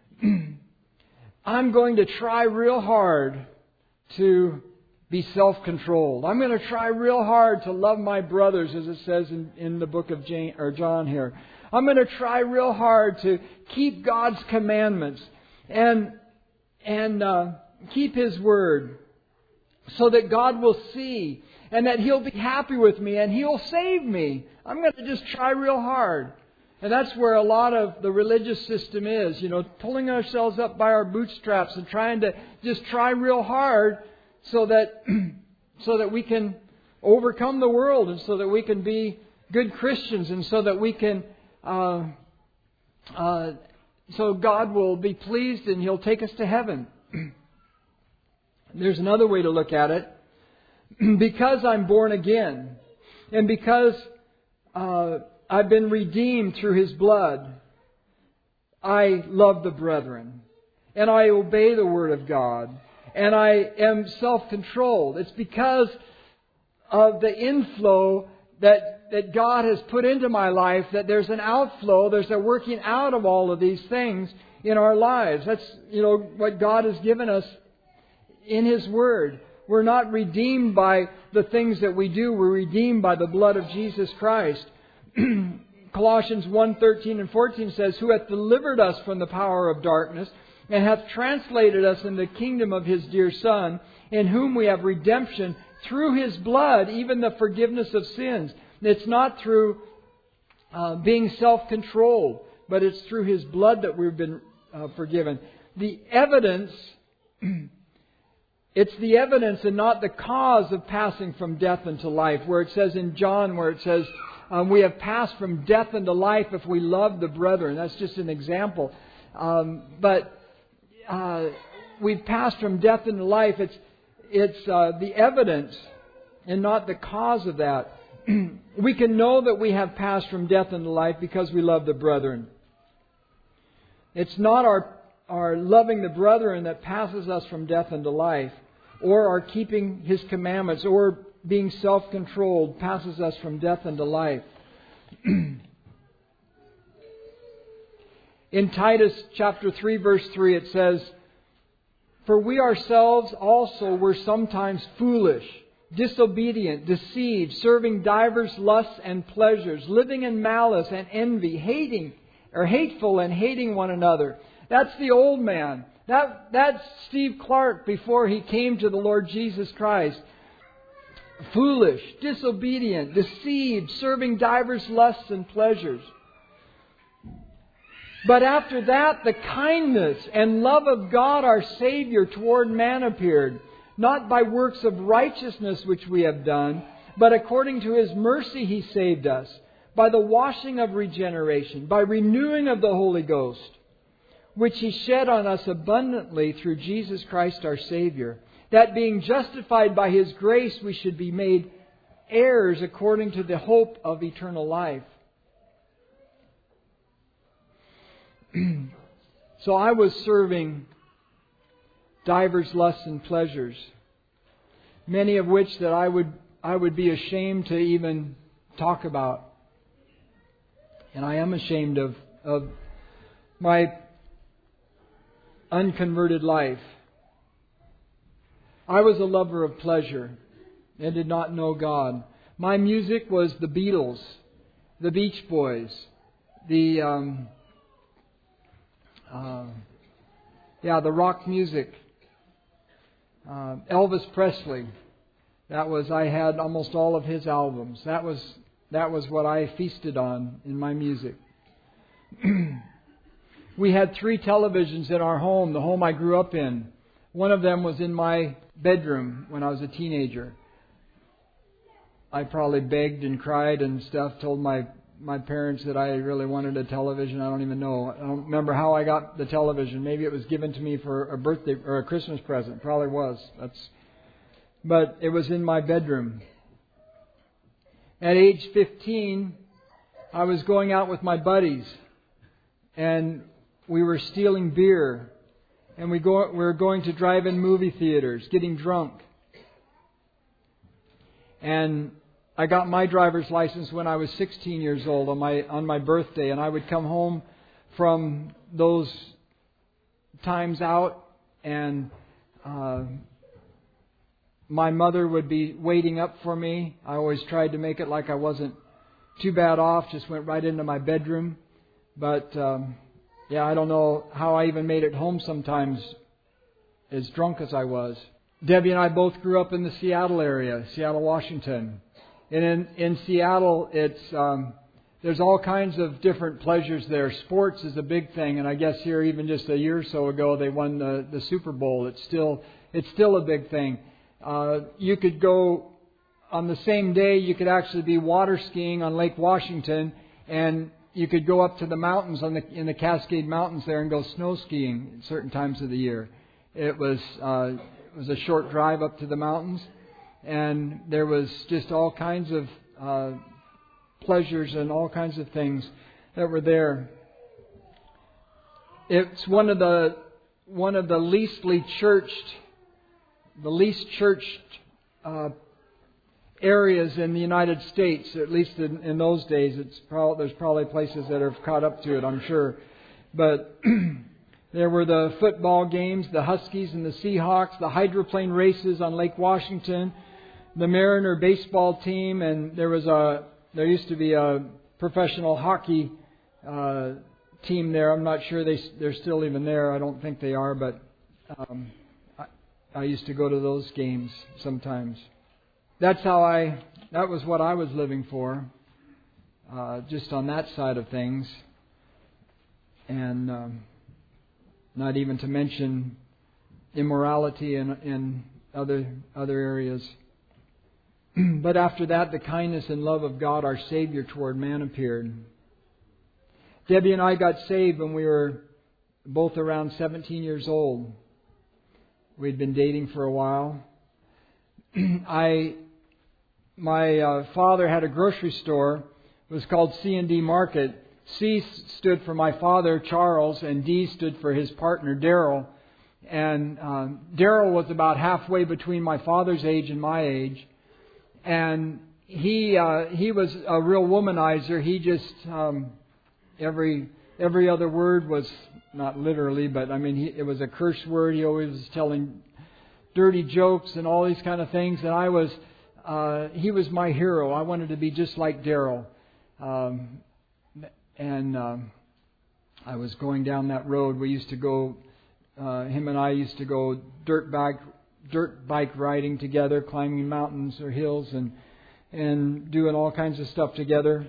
I'm going to try real hard to be self-controlled. I'm going to try real hard to love my brothers, as it says in, in the book of Jane, or John here. I'm going to try real hard to keep God's commandments and and uh, keep His word, so that God will see and that He'll be happy with me and He'll save me. I'm going to just try real hard. And that's where a lot of the religious system is, you know, pulling ourselves up by our bootstraps and trying to just try real hard so that so that we can overcome the world, and so that we can be good Christians, and so that we can uh, uh, so God will be pleased and He'll take us to heaven. There's another way to look at it. Because I'm born again, and because uh, I've been redeemed through His blood, I love the brethren. and I obey the Word of God, and I am self-controlled. It's because of the inflow that, that God has put into my life that there's an outflow, there's a working out of all of these things in our lives. That's, you know, what God has given us in His Word. We're not redeemed by the things that we do. We're redeemed by the blood of Jesus Christ. Colossians one, thirteen and fourteen says, who hath delivered us from the power of darkness, and hath translated us in the kingdom of His dear Son, in whom we have redemption through His blood, even the forgiveness of sins. It's not through uh, being self-controlled, but it's through His blood that we've been uh, forgiven. The evidence, it's the evidence and not the cause of passing from death into life. Where it says in John, where it says, um, we have passed from death into life if we love the brethren. That's just an example. Um, but uh, we've passed from death into life. It's It's uh, the evidence and not the cause of that. We can know that we have passed from death into life because we love the brethren. It's not our, our loving the brethren that passes us from death into life, or our keeping His commandments, or being self-controlled passes us from death into life. In Titus chapter three, verse three, it says, for we ourselves also were sometimes foolish, disobedient, deceived, serving divers lusts and pleasures, living in malice and envy, hating or hateful and hating one another. That's the old man. That that's Steve Clark before he came to the Lord Jesus Christ. Foolish, disobedient, deceived, serving divers lusts and pleasures. But after that, the kindness and love of God our Savior toward man appeared, not by works of righteousness which we have done, but according to His mercy He saved us, by the washing of regeneration, by renewing of the Holy Ghost, which He shed on us abundantly through Jesus Christ our Savior, that being justified by His grace we should be made heirs according to the hope of eternal life. So I was serving divers lusts and pleasures, many of which that I would I would be ashamed to even talk about. And I am ashamed of, of my unconverted life. I was a lover of pleasure and did not know God. My music was the Beatles, the Beach Boys, the... Um, Uh, yeah, the rock music. Uh, Elvis Presley. That was, I had almost all of his albums. That was, that was what I feasted on in my music. We had three televisions in our home, the home I grew up in. One of them was in my bedroom when I was a teenager. I probably begged and cried and stuff, told my my parents that I really wanted a television. I don't even know. I don't remember how I got the television. Maybe it was given to me for a birthday or a Christmas present. Probably was. That's. But it was in my bedroom. At age fifteen, I was going out with my buddies, and we were stealing beer, and we go we were going to drive-in movie theaters, getting drunk. And I got my driver's license when I was sixteen years old on my on my birthday, and I would come home from those times out, and uh, my mother would be waiting up for me. I always tried to make it like I wasn't too bad off, just went right into my bedroom. But um, yeah, I don't know how I even made it home sometimes as drunk as I was. Debbie and I both grew up in the Seattle area, Seattle, Washington. And in, in Seattle, it's um, there's all kinds of different pleasures there. Sports is a big thing, and I guess here even just a year or so ago they won the, the Super Bowl. It's still it's still a big thing. Uh, you could go on the same day. You could actually be water skiing on Lake Washington, and you could go up to the mountains on the in the Cascade Mountains there and go snow skiing at certain times of the year. It was uh, it was a short drive up to the mountains. And there was just all kinds of uh, pleasures and all kinds of things that were there. It's one of the one of the leastly churched, the least churched uh, areas in the United States, at least in, in those days. It's probably, there's probably places that have caught up to it, I'm sure. But there were the football games, the Huskies and the Seahawks, the hydroplane races on Lake Washington, the Mariner baseball team, and there was a there used to be a professional hockey uh, team there. I'm not sure they they're still even there. I don't think they are, but um, I, I used to go to those games sometimes. That's how I. That was what I was living for, uh, just on that side of things, and um, not even to mention immorality in in other other areas. But after that, the kindness and love of God, our Savior, toward man appeared. Debbie and I got saved when we were both around seventeen years old. We'd been dating for a while. I, my uh, father had a grocery store. It was called C and D Market. C stood for my father, Charles, and D stood for his partner, Darrell. And um, Darrell was about halfway between my father's age and my age. And he uh, he was a real womanizer. He just um, every every other word was, not literally, but I mean he, it was a curse word. He always was telling dirty jokes and all these kind of things. And I was uh, he was my hero. I wanted to be just like Darrell. Um, and um, I was going down that road. We used to go. Uh, him and I used to go dirt bike. dirt bike riding together, climbing mountains or hills and and doing all kinds of stuff together.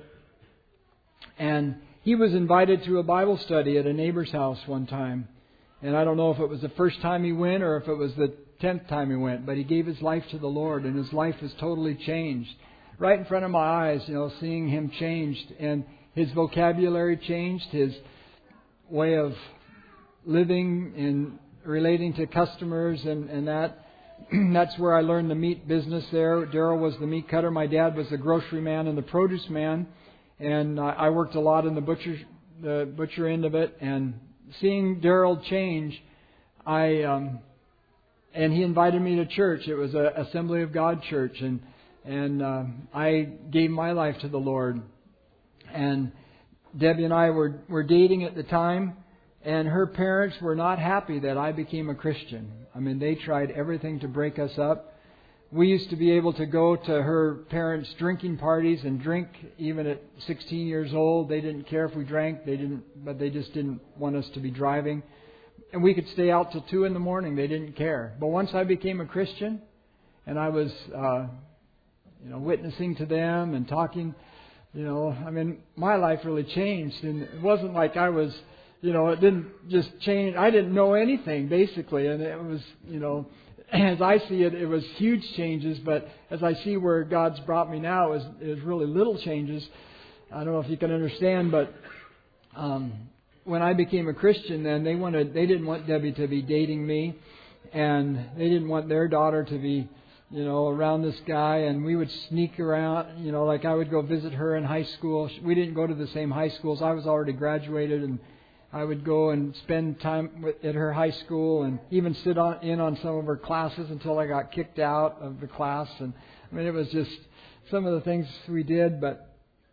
And he was invited to a Bible study at a neighbor's house one time. And I don't know if it was the first time he went or if it was the tenth time he went, but he gave his life to the Lord, and his life was totally changed. Right in front of my eyes, you know, seeing him changed, and his vocabulary changed, his way of living and relating to customers and, and that. That's where I learned the meat business there. Darrell was the meat cutter. My dad was the grocery man and the produce man. And I worked a lot in the butcher, the butcher end of it. And seeing Darrell change, I um, and he invited me to church. It was a Assembly of God church, and and uh, I gave my life to the Lord. And Debbie and I were were dating at the time. And her parents were not happy that I became a Christian. I mean, they tried everything to break us up. We used to be able to go to her parents' drinking parties and drink even at sixteen years old. They didn't care if we drank. They didn't, but they just didn't want us to be driving. And we could stay out till two in the morning. They didn't care. But once I became a Christian, and I was, uh, you know, witnessing to them and talking, you know, I mean, my life really changed. And it wasn't like I was. You know, it didn't just change. I didn't know anything, basically. And it was, you know, as I see it, it was huge changes. But as I see where God's brought me now, it was, it was really little changes. I don't know if you can understand, but um, when I became a Christian, then they wanted, they didn't want Debbie to be dating me. And they didn't want their daughter to be, you know, around this guy. And we would sneak around, you know, like I would go visit her in high school. We didn't go to the same high schools. I was already graduated, and I would go and spend time with, at her high school and even sit on, in on some of her classes until I got kicked out of the class. And I mean, it was just some of the things we did. But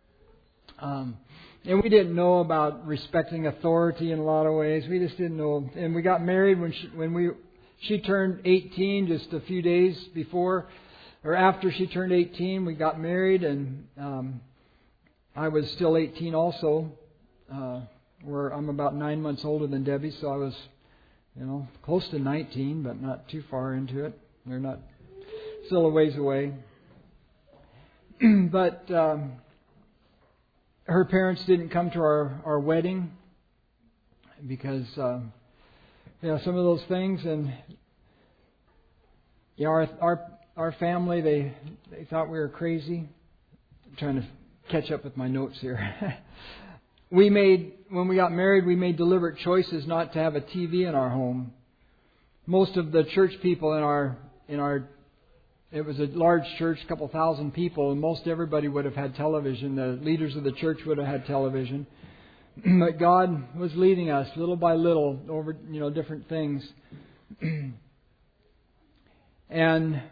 um, and we didn't know about respecting authority in a lot of ways. We just didn't know. And we got married when she, when we she turned eighteen, just a few days before or after she turned eighteen. We got married, and um, I was still eighteen also. Uh, Where I'm about nine months older than Debbie, so I was, you know, close to nineteen, but not too far into it. They're not still a ways away. But um, her parents didn't come to our, our wedding because, uh, you know, some of those things, and yeah, our our our family they they thought we were crazy. I'm trying to catch up with my notes here. We made, when we got married, we made deliberate choices not to have a T V in our home. Most of the church people in our, in our, it was a large church, a couple thousand people, and most everybody would have had television. The leaders of the church would have had television. But God was leading us little by little over, you know, different things. And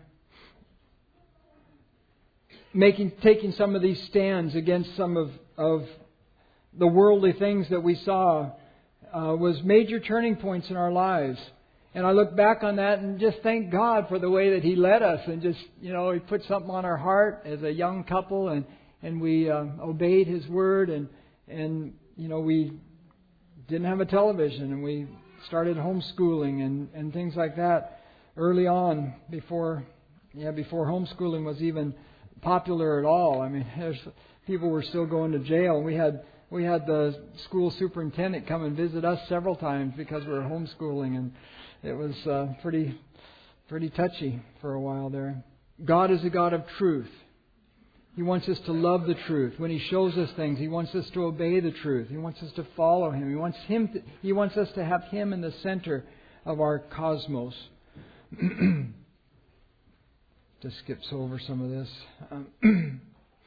making, taking some of these stands against some of, of the worldly things that we saw uh, was major turning points in our lives. And I look back on that and just thank God for the way that He led us, and just, you know, He put something on our heart as a young couple, and and we uh, obeyed His word, and and you know, we didn't have a television, and we started homeschooling and, and things like that early on, before yeah before homeschooling was even popular at all. I mean, there's, people were still going to jail. We had we had the school superintendent come and visit us several times because we were homeschooling, and it was uh, pretty pretty touchy for a while there. God is a God of truth. He wants us to love the truth. When He shows us things, He wants us to obey the truth. He wants us to follow Him. He wants Him. To, he wants us to have Him in the center of our cosmos. Just skips over some of this. Um,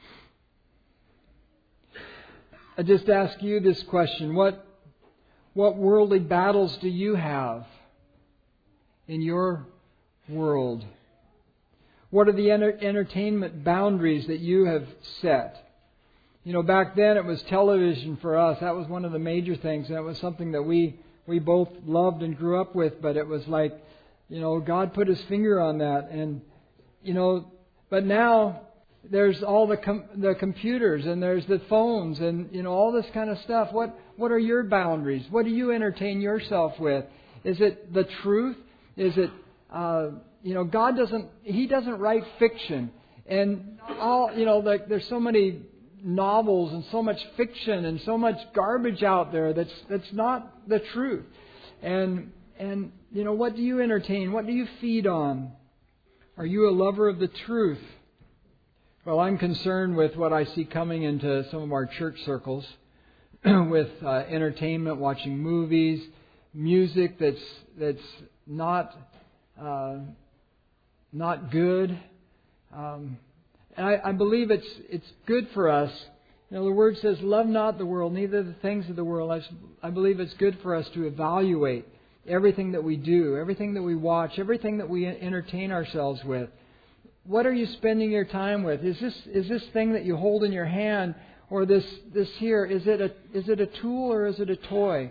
I just ask you this question: What what worldly battles do you have in your world? What are the enter- entertainment boundaries that you have set? You know, back then it was television for us. That was one of the major things. And it was something that we, we both loved and grew up with. But it was like, you know, God put His finger on that. And, you know, but now there's all the com- the computers, and there's the phones, and, you know, all this kind of stuff. What what are your boundaries? What do you entertain yourself with? Is it the truth? Is it... Uh, You know, God doesn't, He doesn't write fiction. And all, you know, like there's so many novels and so much fiction and so much garbage out there that's that's not the truth. And and you know, what do you entertain? What do you feed on? Are you a lover of the truth? Well, I'm concerned with what I see coming into some of our church circles with uh, entertainment, watching movies, music that's that's not uh, not good. Um, and I, I believe it's it's good for us. You know, the Word says, "Love not the world, neither the things of the world." I, I believe it's good for us to evaluate everything that we do, everything that we watch, everything that we entertain ourselves with. What are you spending your time with? Is this is this thing that you hold in your hand, or this this here? Is it a is it a tool, or is it a toy?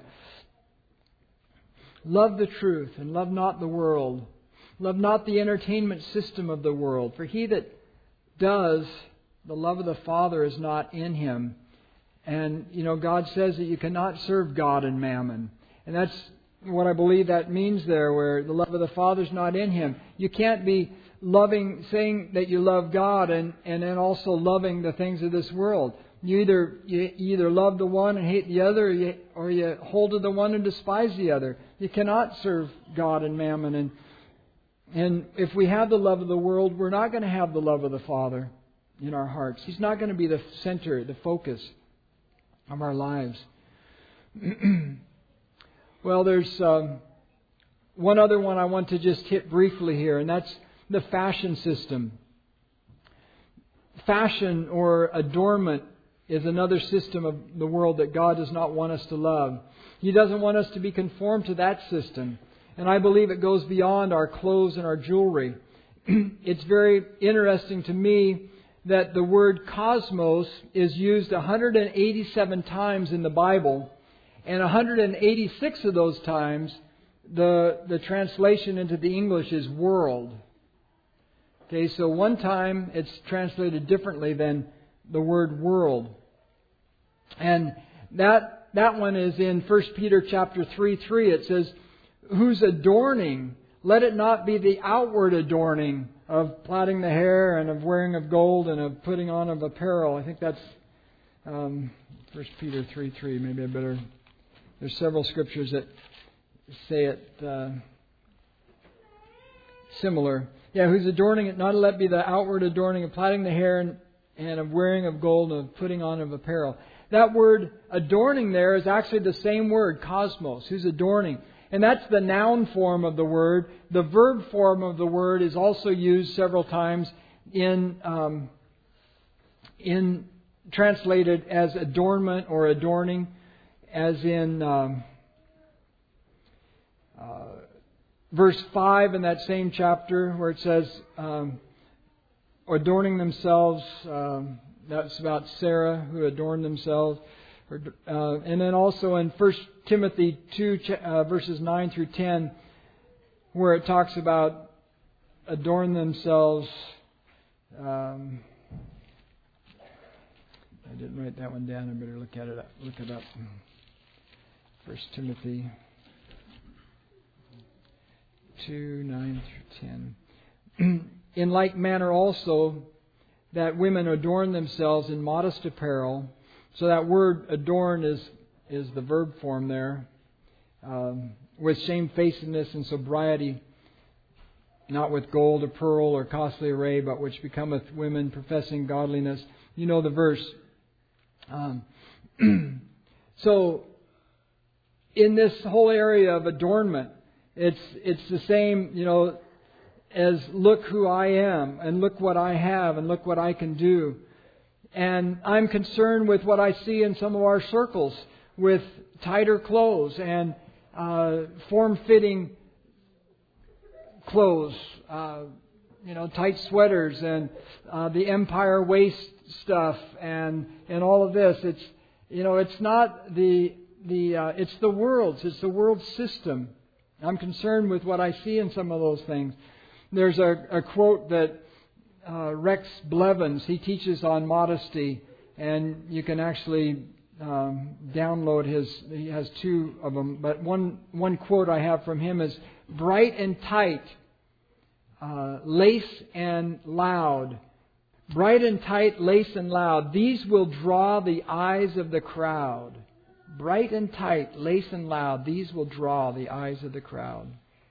Love the truth and love not the world. Love not the entertainment system of the world. For he that does, the love of the Father is not in him. And, you know, God says that you cannot serve God and mammon. And that's what I believe that means there, where the love of the Father is not in him. You can't be loving, saying that you love God and, and then also loving the things of this world. You either you either love the one and hate the other, or you, or you hold to the one and despise the other. You cannot serve God and mammon. And and if we have the love of the world, we're not going to have the love of the Father in our hearts. He's not going to be the center, the focus of our lives. Well, there's um, one other one I want to just hit briefly here, and that's the fashion system. Fashion or adornment is another system of the world that God does not want us to love. He doesn't want us to be conformed to that system. And I believe it goes beyond our clothes and our jewelry. It's very interesting to me that the word cosmos is used one hundred eighty-seven times in the Bible. And one hundred eighty-six of those times, the, the translation into the English is world. Okay, so one time it's translated differently than the word world. And that that one is in First Peter chapter three three. It says, whose adorning, let it not be the outward adorning of plaiting the hair and of wearing of gold and of putting on of apparel. I think that's um, First Peter three three. Maybe I better... There's several scriptures that say it uh, similar. Yeah, whose adorning it, not let it be the outward adorning of plaiting the hair and, and of wearing of gold and of putting on of apparel. That word adorning there is actually the same word, cosmos, whose adorning. And that's the noun form of the word. The verb form of the word is also used several times in um, in translated as adornment or adorning. as in um, uh, verse five in that same chapter where it says, um, adorning themselves, um, that's about Sarah who adorned themselves. Uh, and then also in First Timothy two, uh, verses nine through ten, where it talks about adorn themselves. Um, I didn't write that one down. I better look at it up. Look it up. First Timothy two, nine through ten. In like manner also, that women adorn themselves in modest apparel. So that word adorn is is the verb form there. Um, with shamefacedness and sobriety, not with gold or pearl or costly array, but which becometh women professing godliness. You know the verse. Um, so, in this whole area of adornment, it's it's the same, you know, as look who I am, and look what I have, and look what I can do. And I'm concerned with what I see in some of our circles with tighter clothes and uh, form-fitting clothes, uh, you know, tight sweaters and uh, the empire waist stuff and and all of this. It's you know, it's not the the uh, it's the world's. It's the world's system. I'm concerned with what I see in some of those things. There's a, a quote that uh, Rex Blevins, he teaches on modesty, and you can actually um, download his. He has two of them, but one one quote I have from him is bright and tight, uh, lace and loud. Bright and tight, lace and loud. These will draw the eyes of the crowd. Bright and tight, lace and loud. These will draw the eyes of the crowd.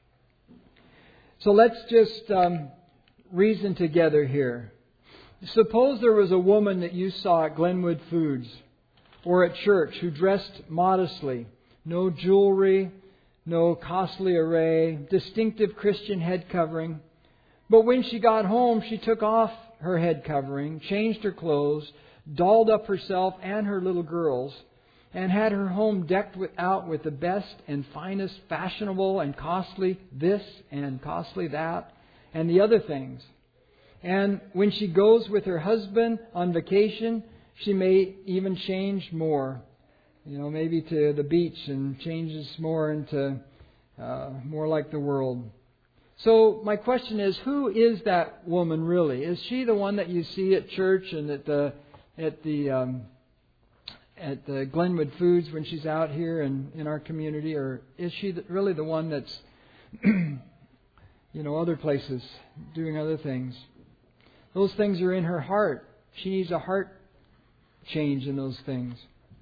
So let's just um, reason together here. Suppose there was a woman that you saw at Glenwood Foods or at church who dressed modestly. No jewelry, no costly array, distinctive Christian head covering. But when she got home, she took off her head covering, changed her clothes, dolled up herself and her little girls, and had her home decked with, out with the best and finest, fashionable and costly this and costly that, and the other things. And when she goes with her husband on vacation, she may even change more. You know, maybe to the beach and changes more into uh, more like the world. So my question is, who is that woman really? Is she the one that you see at church and at the at the um, at the Glenwood Foods when she's out here and in our community, or is she really the one that's you know other places doing other things? Those things are in her heart. She needs a heart change in those things.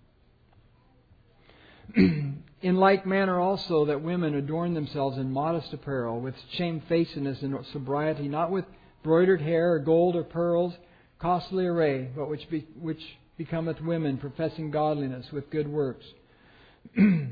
In like manner also that women adorn themselves in modest apparel, with shamefacedness and sobriety, not with broidered hair or gold or pearls, costly array, but which be, which becometh women professing godliness with good works. Well,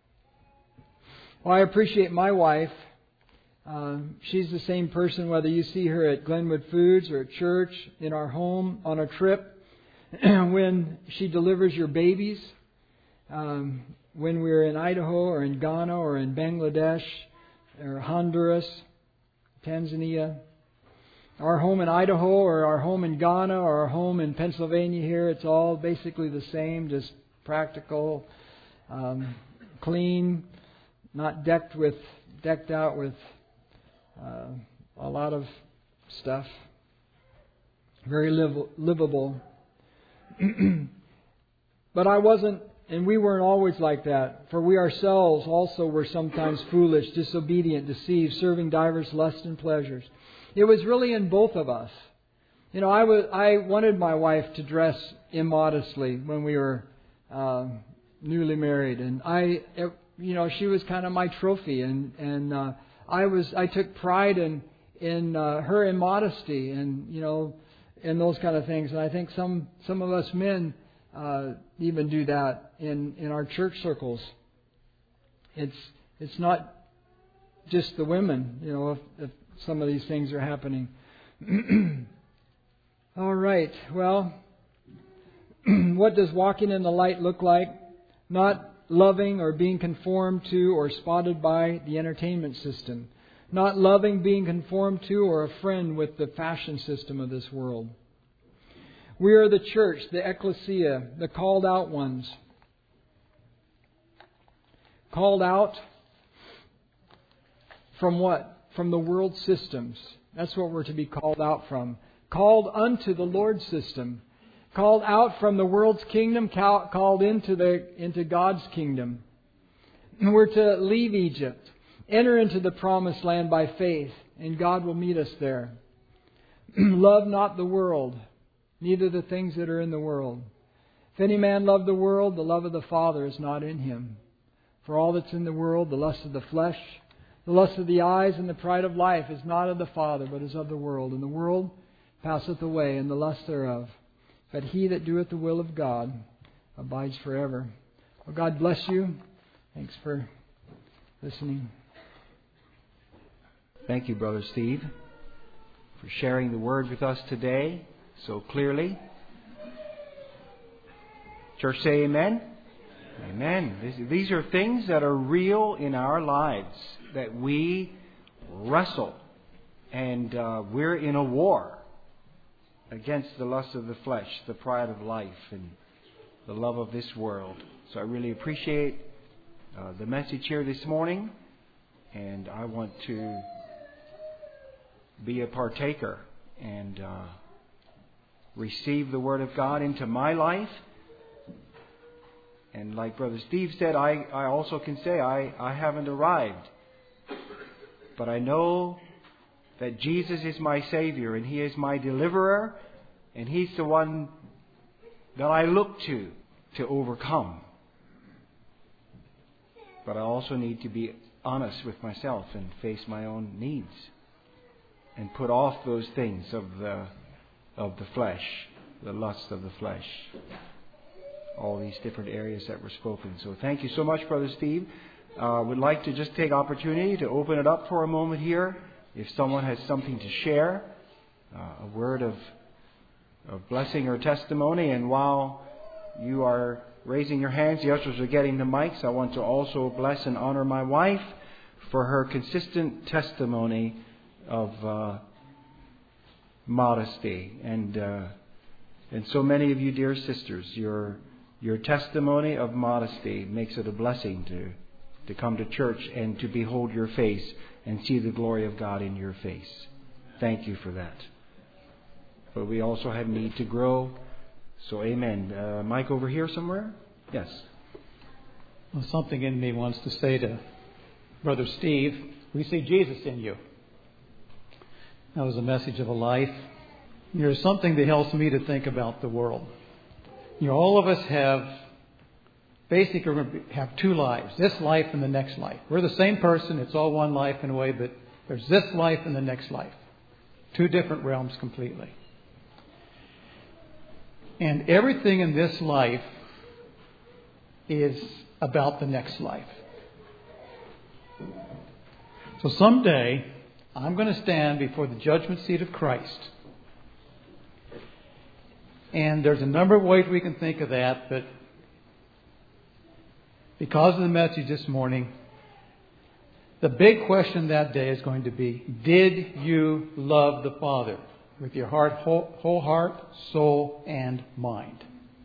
I appreciate my wife. Uh, she's the same person whether you see her at Glenwood Foods or at church, in our home, on a trip, when she delivers your babies. Um, when we're in Idaho or in Ghana or in Bangladesh or Honduras, Tanzania, our home in Idaho or our home in Ghana or our home in Pennsylvania here, it's all basically the same, just practical, um, clean, not decked with, decked out with uh, a lot of stuff, very liv- livable. But I wasn't. And we weren't always like that. For we ourselves also were sometimes foolish, disobedient, deceived, serving divers lusts and pleasures. It was really in both of us. You know, I was I wanted my wife to dress immodestly when we were uh, newly married, and I, it, you know, she was kind of my trophy, and and uh, I was I took pride in in uh, her immodesty, and you know, in those kind of things. And I think some some of us men Uh, even do that in, in our church circles. It's it's not just the women, you know, if, if some of these things are happening. All right. Well, what does walking in the light look like? Not loving or being conformed to or spotted by the entertainment system. Not loving being conformed to or a friend with the fashion system of this world. We are the church, the ecclesia, the called out ones. Called out from what? From the world systems. That's what we're to be called out from. Called unto the Lord's system. Called out from the world's kingdom, called into the into God's kingdom. And we're to leave Egypt, enter into the promised land by faith, and God will meet us there. Love not the world, neither the things that are in the world. If any man love the world, the love of the Father is not in him. For all that's in the world, the lust of the flesh, the lust of the eyes, and the pride of life is not of the Father, but is of the world. And the world passeth away, and the lust thereof. But he that doeth the will of God abides forever. Well, God bless you. Thanks for listening. Thank you, Brother Steve, for sharing the Word with us today so clearly. Church, say amen. Amen. These are things that are real in our lives, that we wrestle, and uh, we're in a war against the lust of the flesh, the pride of life, and the love of this world. So I really appreciate uh, the message here this morning, and I want to be a partaker and uh, receive the Word of God into my life. And like Brother Steve said, I, I also can say I, I haven't arrived. But I know that Jesus is my Savior and He is my deliverer, and He's the one that I look to to overcome. But I also need to be honest with myself and face my own needs and put off those things of the of the flesh, the lust of the flesh. All these different areas that were spoken. So thank you so much, Brother Steve. I uh, would like to just take opportunity to open it up for a moment here. If someone has something to share, uh, a word of, of blessing or testimony. And while you are raising your hands, the ushers are getting the mics, I want to also bless and honor my wife for her consistent testimony of uh, modesty. And uh, and so many of you, dear sisters, your your testimony of modesty makes it a blessing to to come to church and to behold your face and see the glory of God in your face. Thank you for that. But we also have need to grow. So amen. Uh, Mike over here somewhere? Yes. Well, something in me wants to say to Brother Steve, we see Jesus in you. That was a message of a life. There's something that helps me to think about the world. You know, all of us have basically have two lives, this life and the next life. We're the same person. It's all one life in a way, but there's this life and the next life. Two different realms completely. And everything in this life is about the next life. So someday, I'm going to stand before the judgment seat of Christ. And there's a number of ways we can think of that, but because of the message this morning, the big question that day is going to be, did you love the Father with your heart, whole, whole heart, soul, and mind?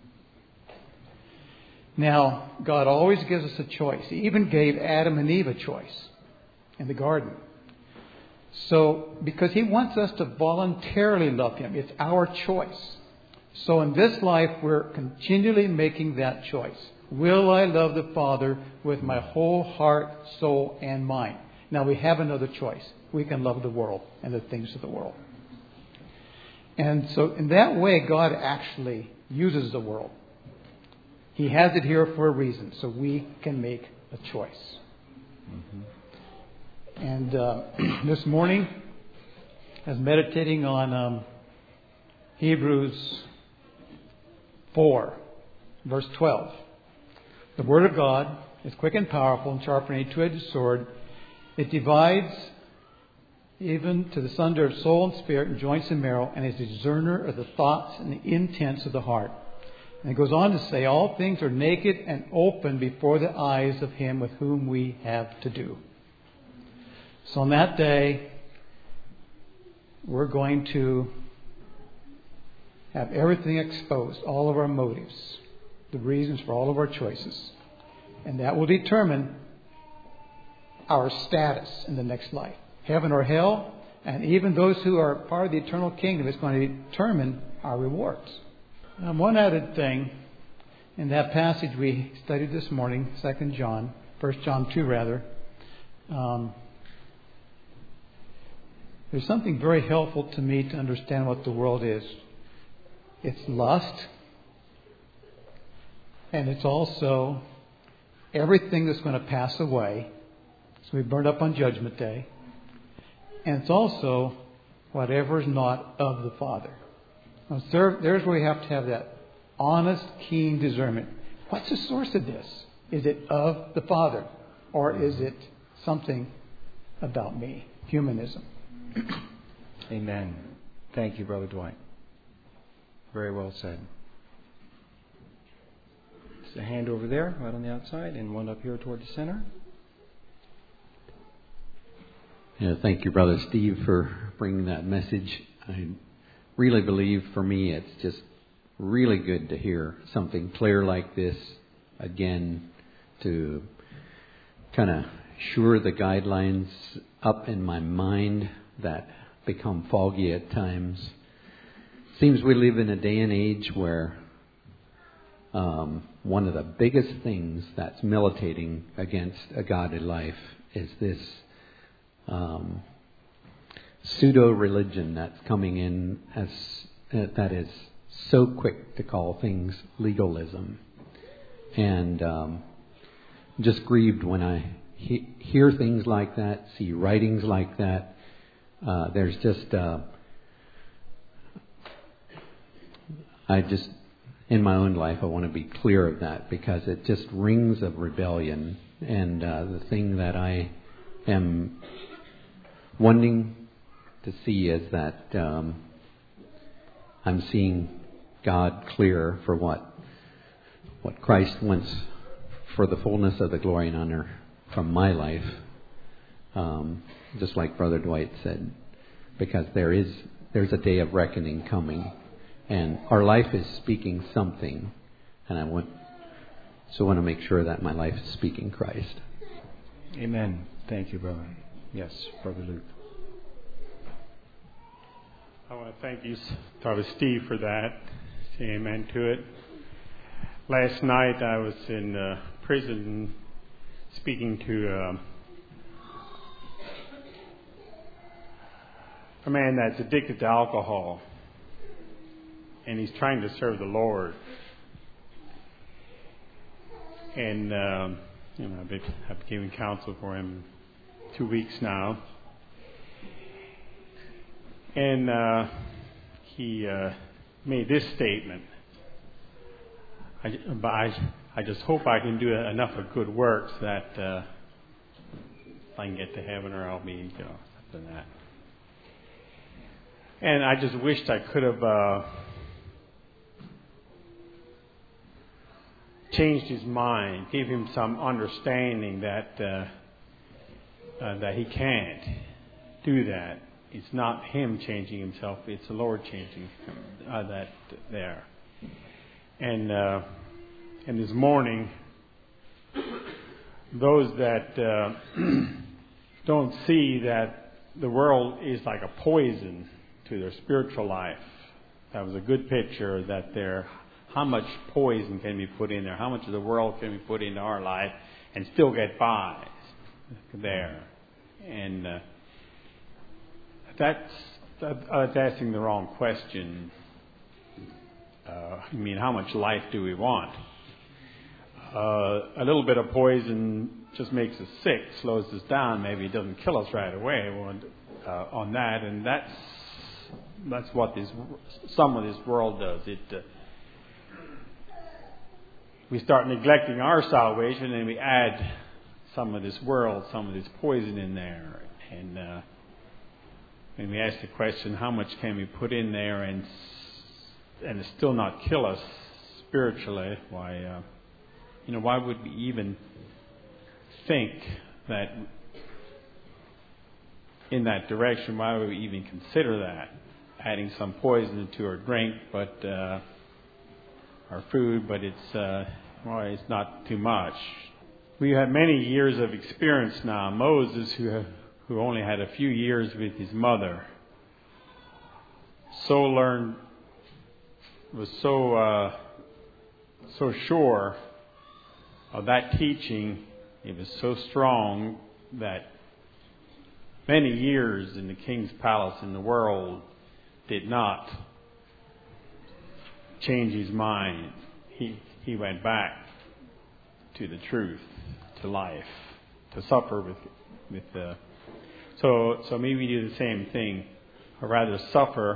Now, God always gives us a choice. He even gave Adam and Eve a choice in the garden. So, because He wants us to voluntarily love Him. It's our choice. So in this life, we're continually making that choice. Will I love the Father with my whole heart, soul, and mind? Now we have another choice. We can love the world and the things of the world. And so in that way, God actually uses the world. He has it here for a reason, so we can make a choice. Mm-hmm. And uh, this morning, I was meditating on um, Hebrews four, verse twelve. The Word of God is quick and powerful and sharper than any two-edged sword. It divides even to the sunder of soul and spirit and joints and marrow, and is a discerner of the thoughts and the intents of the heart. And it goes on to say, all things are naked and open before the eyes of Him with whom we have to do. So on that day, we're going to have everything exposed, all of our motives, the reasons for all of our choices. And that will determine our status in the next life. Heaven or hell, and even those who are part of the eternal kingdom, is going to determine our rewards. Um, one added thing in that passage we studied this morning, Second John, First John two rather, um, there's something very helpful to me to understand what the world is. It's lust, and it's also everything that's going to pass away, so we burned up on Judgment Day, and it's also whatever is not of the Father. Now, there's where we have to have that honest, keen discernment. What's the source of this? Is it of the Father? Or is it something about me? Humanism. Amen. Thank you, Brother Dwight. Very well said. There's a hand over there, right on the outside, and one up here toward the center. Yeah, thank you, Brother Steve, for bringing that message. I really believe for me it's just really good to hear something clear like this again, to kind of shore the guidelines up in my mind that become foggy at times. Seems we live in a day and age where um, one of the biggest things that's militating against a godly life is this um, pseudo-religion that's coming in as uh, that is so quick to call things legalism. And um, just grieved when I he- hear things like that, see writings like that. Uh, there's just, uh, I just, in my own life, I want to be clear of that, because it just rings of rebellion. And uh, the thing that I am wanting to see is that um, I'm seeing God clear for what what Christ wants for the fullness of the glory and honor from my life. Um, just like Brother Dwight said, because there is there's a day of reckoning coming, and our life is speaking something, and I want so I want to make sure that my life is speaking Christ. Amen. Thank you, brother. Yes, Brother Luke. I want to thank you, Brother Steve, for that. Say amen to it. Last night I was in uh, prison speaking to uh, a man that's addicted to alcohol, and he's trying to serve the Lord. And um, you know, I've been, I've been giving counsel for him two weeks now. And uh, he uh, made this statement. I, but I, I just hope I can do enough of good works that uh, I can get to heaven, or I'll be, you know, something like that. And I just wished I could have uh, changed his mind, gave him some understanding that uh, uh, that he can't do that. It's not him changing himself; it's the Lord changing him, uh, that there. And uh, and this morning, those that uh, don't see that the world is like a poison to their spiritual life. That was a good picture that there. How much poison can be put in there? How much of the world can be put into our life and still get by there? And uh, that's that's asking the wrong question. Uh, I mean, how much life do we want? Uh, a little bit of poison just makes us sick, slows us down. Maybe it doesn't kill us right away uh, on that, and that's that's what this some of this world does. It uh, we start neglecting our salvation, and we add some of this world, some of this poison in there, and uh, when we ask the question, how much can we put in there and and still not kill us? spiritually, why, uh, you know, why would we even think that in that direction? Why would we even consider that? Adding some poison into our drink, but uh, our food, but it's uh, well, it's not too much. We had many years of experience now. Moses, who have, who only had a few years with his mother, so learned, was so uh, so sure of that teaching. It was so strong that many years in the king's palace in the world did not change his mind. He he went back to the truth, to life, to suffer with with the. So so maybe we do the same thing, or rather suffer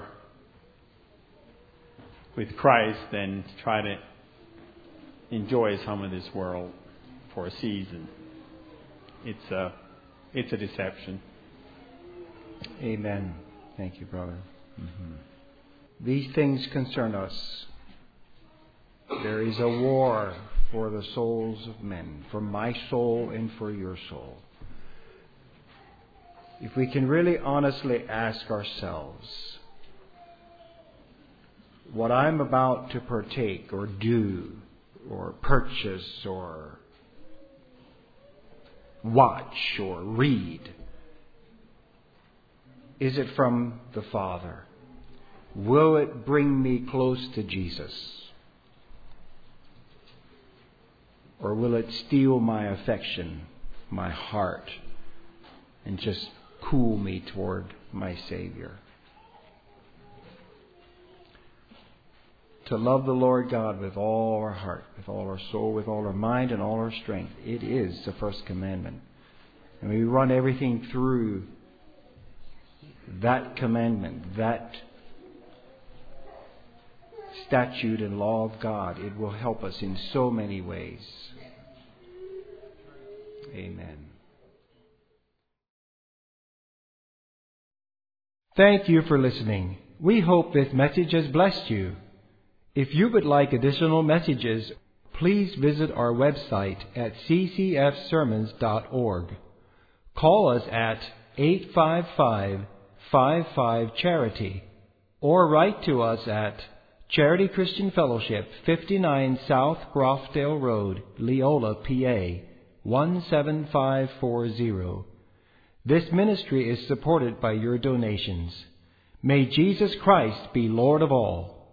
with Christ than try to enjoy some of this world for a season. It's a it's a deception. Amen. Thank you, brother. Mm-hmm. These things concern us. There is a war for the souls of men, for my soul and for your soul. If we can really honestly ask ourselves, what I'm about to partake or do or purchase or watch or read, is it from the Father? Will it bring me close to Jesus? Or will it steal my affection, my heart, and just cool me toward my Savior? To love the Lord God with all our heart, with all our soul, with all our mind, and all our strength. It is the first commandment. And we run everything through that commandment, that statute and law of God. It will help us in so many ways. Amen. Thank you for listening. We hope this message has blessed you. If you would like additional messages, please visit our website at c c f sermons dot org. Call us at eight five five, five five, charity or write to us at Charity Christian Fellowship, fifty-nine South Grofdale Road, Leola, P A, one seven five four zero. This ministry is supported by your donations. May Jesus Christ be Lord of all.